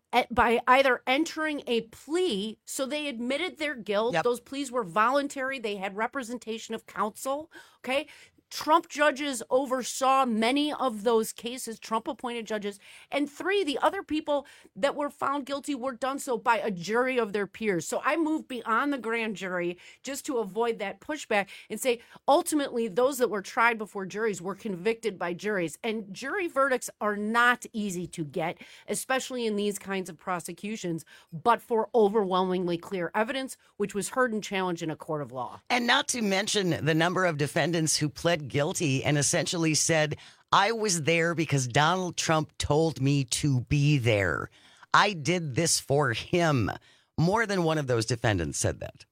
[SPEAKER 13] by either entering a plea, so they admitted their guilt. Those pleas were voluntary. They had representation of counsel, okay? Trump judges oversaw many of those cases, Trump-appointed judges. And 3, the other people that were found guilty were done so by a jury of their peers. So I moved beyond the grand jury just to avoid that pushback and say, ultimately, those that were tried before juries were convicted by juries. And jury verdicts are not easy to get, especially in these kinds of prosecutions, but for overwhelmingly clear evidence, which was heard and challenged in a court of law.
[SPEAKER 15] And not to mention the number of defendants who pled guilty and essentially said, I was there because Donald Trump told me to be there. I did this for him. More than one of those defendants said that.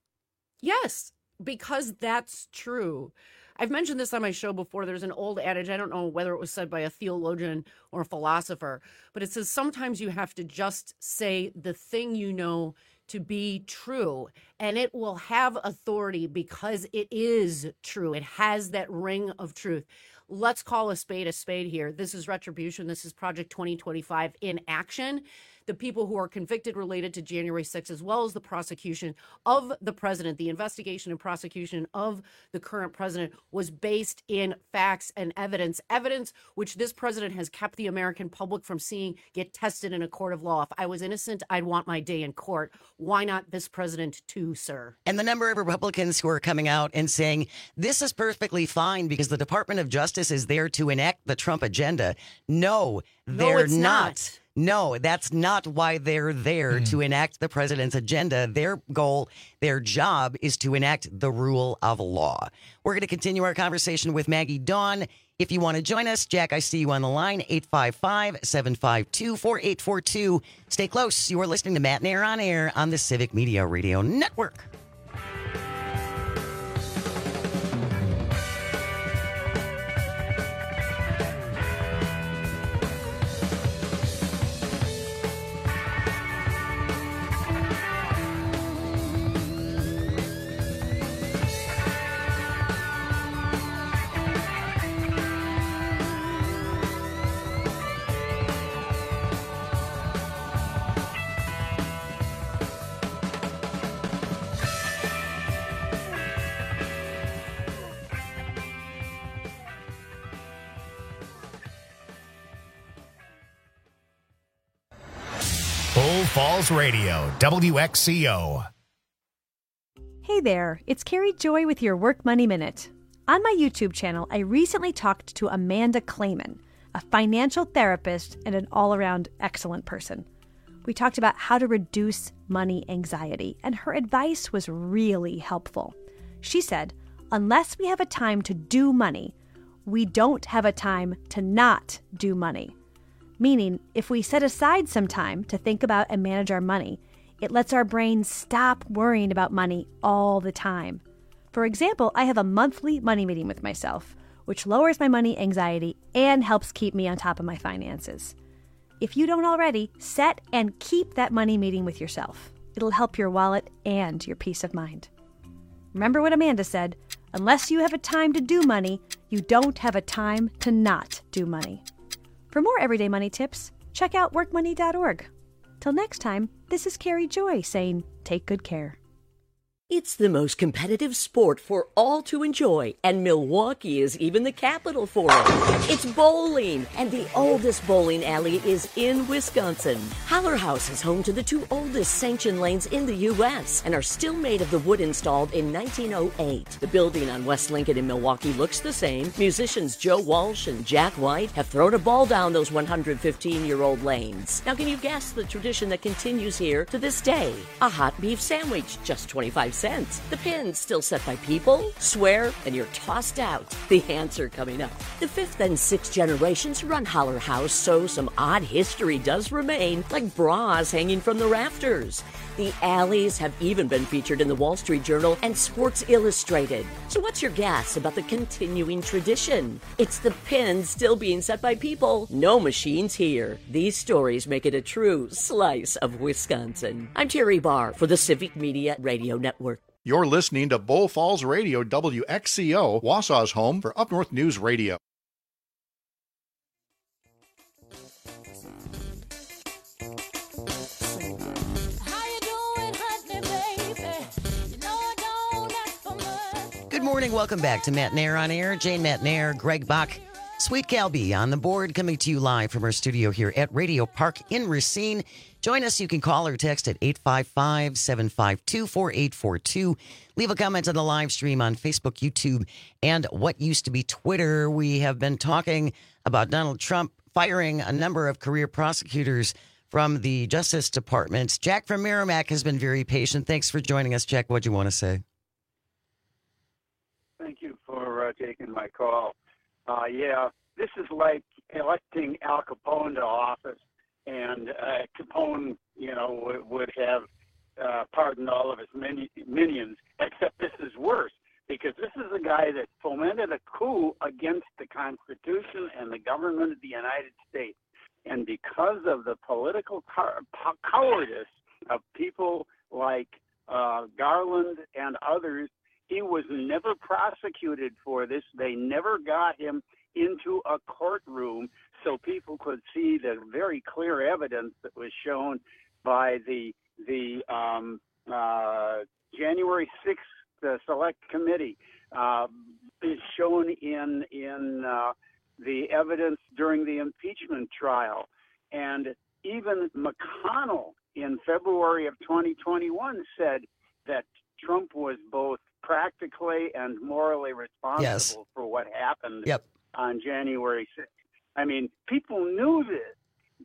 [SPEAKER 13] Yes, because that's true. I've mentioned this on my show before. There's an old adage, I don't know whether it was said by a theologian or a philosopher, but it says sometimes you have to just say the thing you know to be true, and it will have authority because it is true. It has that ring of truth. Let's call a spade here. This is Retribution. This is Project 2025 in action. The people who are convicted related to January 6th, as well as the prosecution of the president, the investigation and prosecution of the current president was based in facts and evidence which this president has kept the American public from seeing get tested in a court of law. If I was innocent, I'd want my day in court. Why not this president too, sir?
[SPEAKER 15] And the number of Republicans who are coming out and saying this is perfectly fine because the Department of Justice is there to enact the Trump agenda. No, they're not. No, that's not why they're there to enact the president's agenda. Their goal, their job is to enact the rule of law. We're going to continue our conversation with Maggie Dawn. If you want to join us, Jack, I see you on the line, 855-752-4842. Stay close. You are listening to Matt and Air on Air on the Civic Media Radio Network.
[SPEAKER 1] Bull Falls Radio, WXCO.
[SPEAKER 8] Hey there, it's Carrie Joy with your Work Money Minute. On my YouTube channel, I recently talked to Amanda Clayman. a financial therapist and an all-around excellent person. We talked about how to reduce money anxiety, and her advice was really helpful. She said, unless we have a time to do money, we don't have a time to not do money. Meaning, if we set aside some time to think about and manage our money, it lets our brain stop worrying about money all the time. For example, I have a monthly money meeting with myself, which lowers my money anxiety and helps keep me on top of my finances. If you don't already, set and keep that money meeting with yourself. It'll help your wallet and your peace of mind. Remember what Amanda said, unless you have a time to do money, you don't have a time to not do money. For more everyday money tips, check out workmoney.org. Till next time, this is Carrie Joy saying, take good care.
[SPEAKER 3] It's the most competitive sport for all to enjoy, and Milwaukee is even the capital for it. It's bowling, and the oldest bowling alley is in Wisconsin. Holler House is home to the 2 oldest sanctioned lanes in the U.S. and are still made of the wood installed in 1908. The building on West Lincoln in Milwaukee looks the same. Musicians Joe Walsh and Jack White have thrown a ball down those 115-year-old lanes. Now, can you guess the tradition that continues here to this day? A hot beef sandwich, just 25 cents. The pin's still set by people, swear, and you're tossed out. The answer coming up. The 5th and 6th generations run Holler House, so some odd history does remain, like bras hanging from the rafters. The alleys have even been featured in the Wall Street Journal and Sports Illustrated. So what's your guess about the continuing tradition? It's the pin still being set by people. No machines here. These stories make it a true slice of Wisconsin. I'm Terry Barr for the Civic Media Radio Network.
[SPEAKER 9] You're listening to Bull Falls Radio, WXCO, Wausau's home for Up North News Radio.
[SPEAKER 15] Good morning. Welcome back to Matt Nair on Air. Jane Matt Nair, Greg Bach, Sweet Calby on the board, coming to you live from our studio here at Radio Park in Racine. Join us. You can call or text at 855-752-4842. Leave a comment on the live stream on Facebook, YouTube, and what used to be Twitter. We have been talking about Donald Trump firing a number of career prosecutors from the Justice Department. Jack from Merrimack has been very patient. Thanks for joining us, Jack. What do you want to say?
[SPEAKER 10] Thank you for taking my call. Yeah, this is like electing Al Capone to office, and Capone, would have pardoned all of his minions, except this is worse, because this is a guy that fomented a coup against the Constitution and the government of the United States. And because of the political cowardice of people like Garland and others, he was never prosecuted for this. They never got him into a courtroom so people could see the very clear evidence that was shown by the January 6th Select Committee is shown in the evidence during the impeachment trial. And even McConnell in February of 2021 said that Trump was both practically and morally responsible for what happened on January 6th. I mean, people knew this.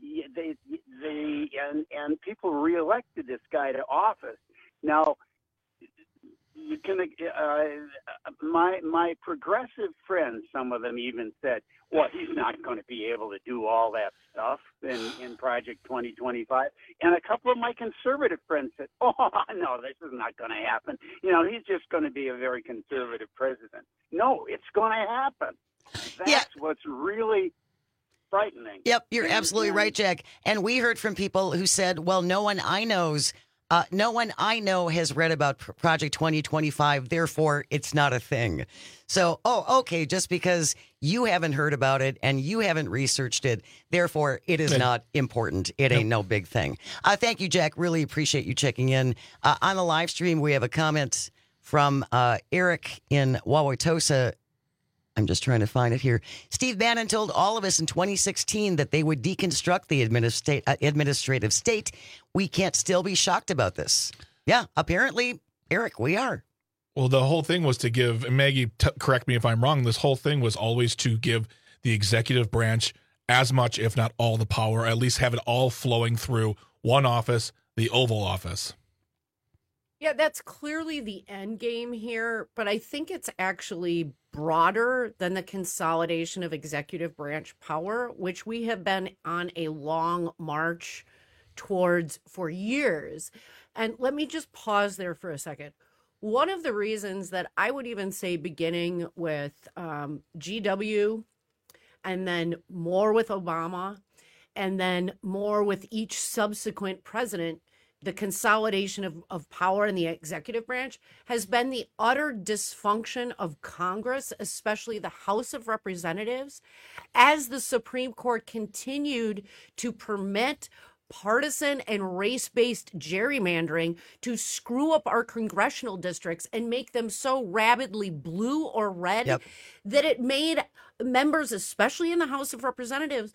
[SPEAKER 10] And people reelected this guy to office. Now, you can my progressive friends, some of them even said, well, he's not going to be able to do all that stuff in Project 2025. And a couple of my conservative friends said, oh, no, this is not going to happen. He's just going to be a very conservative president. No, it's going to happen. That's what's really frightening.
[SPEAKER 15] Yep, you're absolutely right, Jack. And we heard from people who said, well, no one I know has read about Project 2025, therefore it's not a thing. So, okay, just because you haven't heard about it and you haven't researched it, therefore it is not important. It ain't no big thing. Thank you, Jack. Really appreciate you checking in. On the live stream, we have a comment from Eric in Wauwatosa. I'm just trying to find it here. Steve Bannon told all of us in 2016 that they would deconstruct the administrative state. We can't still be shocked about this. Yeah, apparently, Eric, we are.
[SPEAKER 16] Well, the whole thing was to give, and Maggie, correct me if I'm wrong, this whole thing was always to give the executive branch as much, if not all, the power, at least have it all flowing through one office, the Oval Office.
[SPEAKER 13] Yeah, that's clearly the end game here, but I think it's actually broader than the consolidation of executive branch power, which we have been on a long march towards for years. And let me just pause there for a second. One of the reasons that I would even say beginning with GW and then more with Obama and then more with each subsequent president, the consolidation of power in the executive branch has been the utter dysfunction of Congress, especially the House of Representatives, as the Supreme Court continued to permit partisan and race-based gerrymandering to screw up our congressional districts and make them so rabidly blue or red that it made members, especially in the House of Representatives,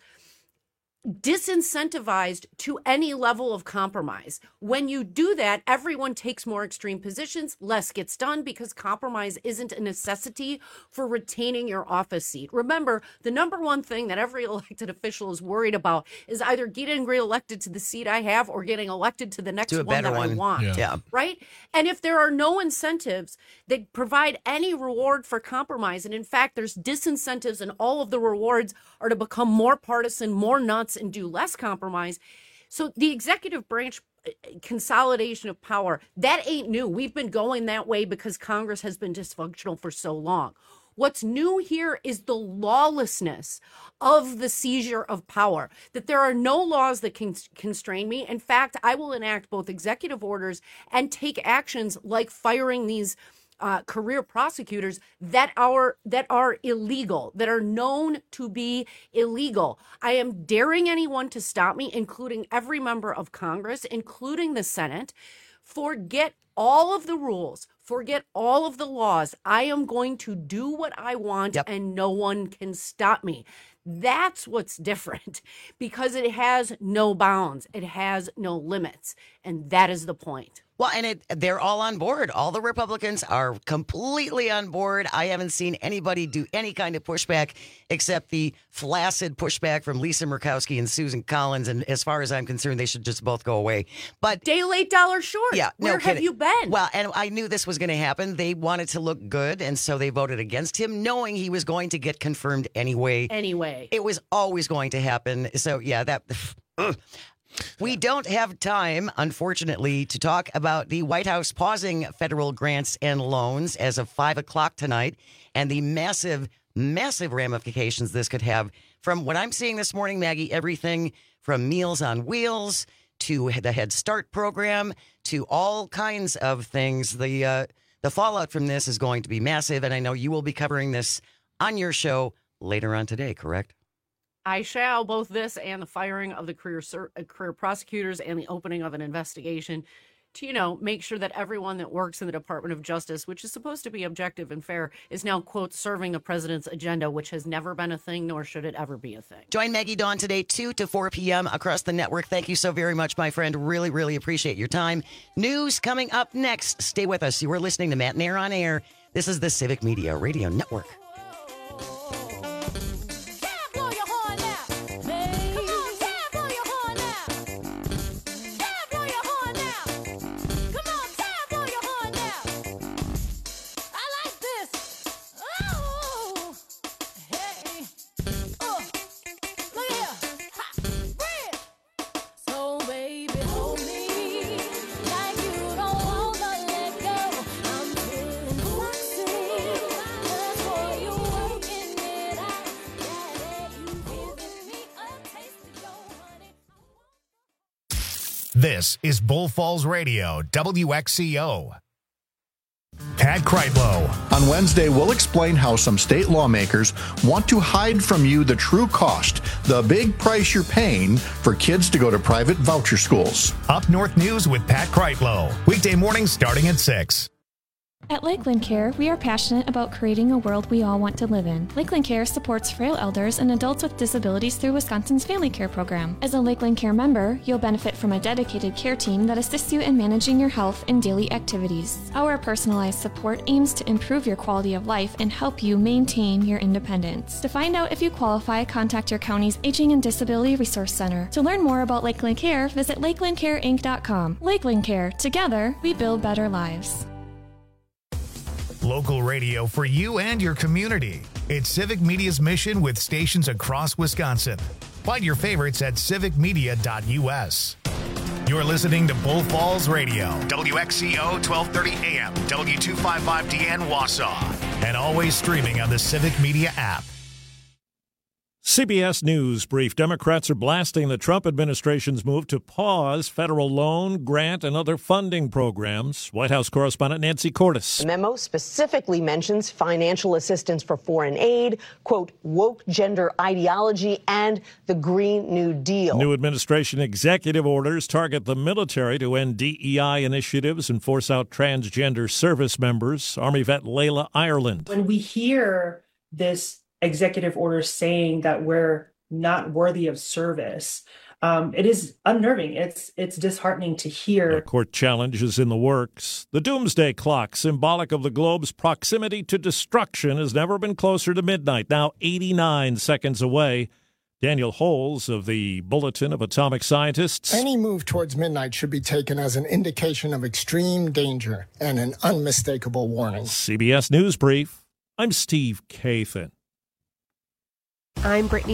[SPEAKER 13] disincentivized to any level of compromise. When you do that, everyone takes more extreme positions, less gets done because compromise isn't a necessity for retaining your office seat. Remember, the number one thing that every elected official is worried about is either getting reelected to the seat I have or getting elected to the next one that I want.
[SPEAKER 15] Yeah.
[SPEAKER 13] Right? And if there are no incentives that provide any reward for compromise, and in fact, there's disincentives and all of the rewards are to become more partisan, more nuts, and do less compromise. So the executive branch consolidation of power, that ain't new. We've been going that way because Congress has been dysfunctional for so long. What's new here is the lawlessness of the seizure of power, that there are no laws that can constrain me. In fact, I will enact both executive orders and take actions like firing these career prosecutors that are illegal, that are known to be illegal. I am daring anyone to stop me, including every member of Congress, including the Senate. Forget all of the rules, forget all of the laws. I am going to do what I want and no one can stop me. That's what's different because it has no bounds. It has no limits. And that is the point.
[SPEAKER 15] Well, and they're all on board. All the Republicans are completely on board. I haven't seen anybody do any kind of pushback except the flaccid pushback from Lisa Murkowski and Susan Collins. And as far as I'm concerned, they should just both go away. But
[SPEAKER 13] day late, dollar short.
[SPEAKER 15] Yeah,
[SPEAKER 13] where have you been?
[SPEAKER 15] Well, and I knew this was going to happen. They wanted to look good, and so they voted against him, knowing he was going to get confirmed anyway. It was always going to happen. So, yeah, that... We don't have time, unfortunately, to talk about the White House pausing federal grants and loans as of 5 o'clock tonight and the massive, massive ramifications this could have. From what I'm seeing this morning, Maggie, everything from Meals on Wheels to the Head Start program to all kinds of things. The fallout from this is going to be massive, and I know you will be covering this on your show later on today, correct?
[SPEAKER 13] I shall, both this and the firing of the career prosecutors and the opening of an investigation to, make sure that everyone that works in the Department of Justice, which is supposed to be objective and fair, is now, quote, serving the president's agenda, which has never been a thing, nor should it ever be a thing.
[SPEAKER 15] Join Maggie Dawn today, 2 to 4 p.m. across the network. Thank you so very much, my friend. Really, really appreciate your time. News coming up next. Stay with us. You are listening to Matt and Air on Air. This is the Civic Media Radio Network.
[SPEAKER 1] This is Bull Falls Radio, WXCO. Pat Kreitlow.
[SPEAKER 9] On Wednesday, we'll explain how some state lawmakers want to hide from you the true cost, the big price you're paying for kids to go to private voucher schools.
[SPEAKER 1] Up North News with Pat Kreitlow. Weekday mornings starting at 6.
[SPEAKER 11] At Lakeland Care, we are passionate about creating a world we all want to live in. Lakeland Care supports frail elders and adults with disabilities through Wisconsin's Family Care Program. As a Lakeland Care member, you'll benefit from a dedicated care team that assists you in managing your health and daily activities. Our personalized support aims to improve your quality of life and help you maintain your independence. To find out if you qualify, contact your county's Aging and Disability Resource Center. To learn more about Lakeland Care, visit lakelandcareinc.com. Lakeland Care. Together, we build better lives.
[SPEAKER 1] Local radio for you and your community. It's Civic Media's mission with stations across Wisconsin. Find your favorites at civicmedia.us. You're listening to Bull Falls Radio, WXCO 1230 AM, W255DN Wausau, and always streaming on the Civic Media app.
[SPEAKER 12] CBS News brief. Democrats are blasting the Trump administration's move to pause federal loan, grant, and other funding programs. White House correspondent Nancy Cordes.
[SPEAKER 17] The memo specifically mentions financial assistance for foreign aid, quote, woke gender ideology, and the Green New Deal.
[SPEAKER 12] New administration executive orders target the military to end DEI initiatives and force out transgender service members. Army vet Layla Ireland.
[SPEAKER 19] When we hear this executive order saying that we're not worthy of service, it is unnerving. It's disheartening to hear.
[SPEAKER 12] A court challenge is in the works. The doomsday clock, symbolic of the globe's proximity to destruction, has never been closer to midnight, now 89 seconds away. Daniel Holes of the Bulletin of Atomic Scientists.
[SPEAKER 25] Any move towards midnight should be taken as an indication of extreme danger and an unmistakable warning.
[SPEAKER 12] CBS News Brief. I'm Steve Kathan.
[SPEAKER 6] I'm Brittany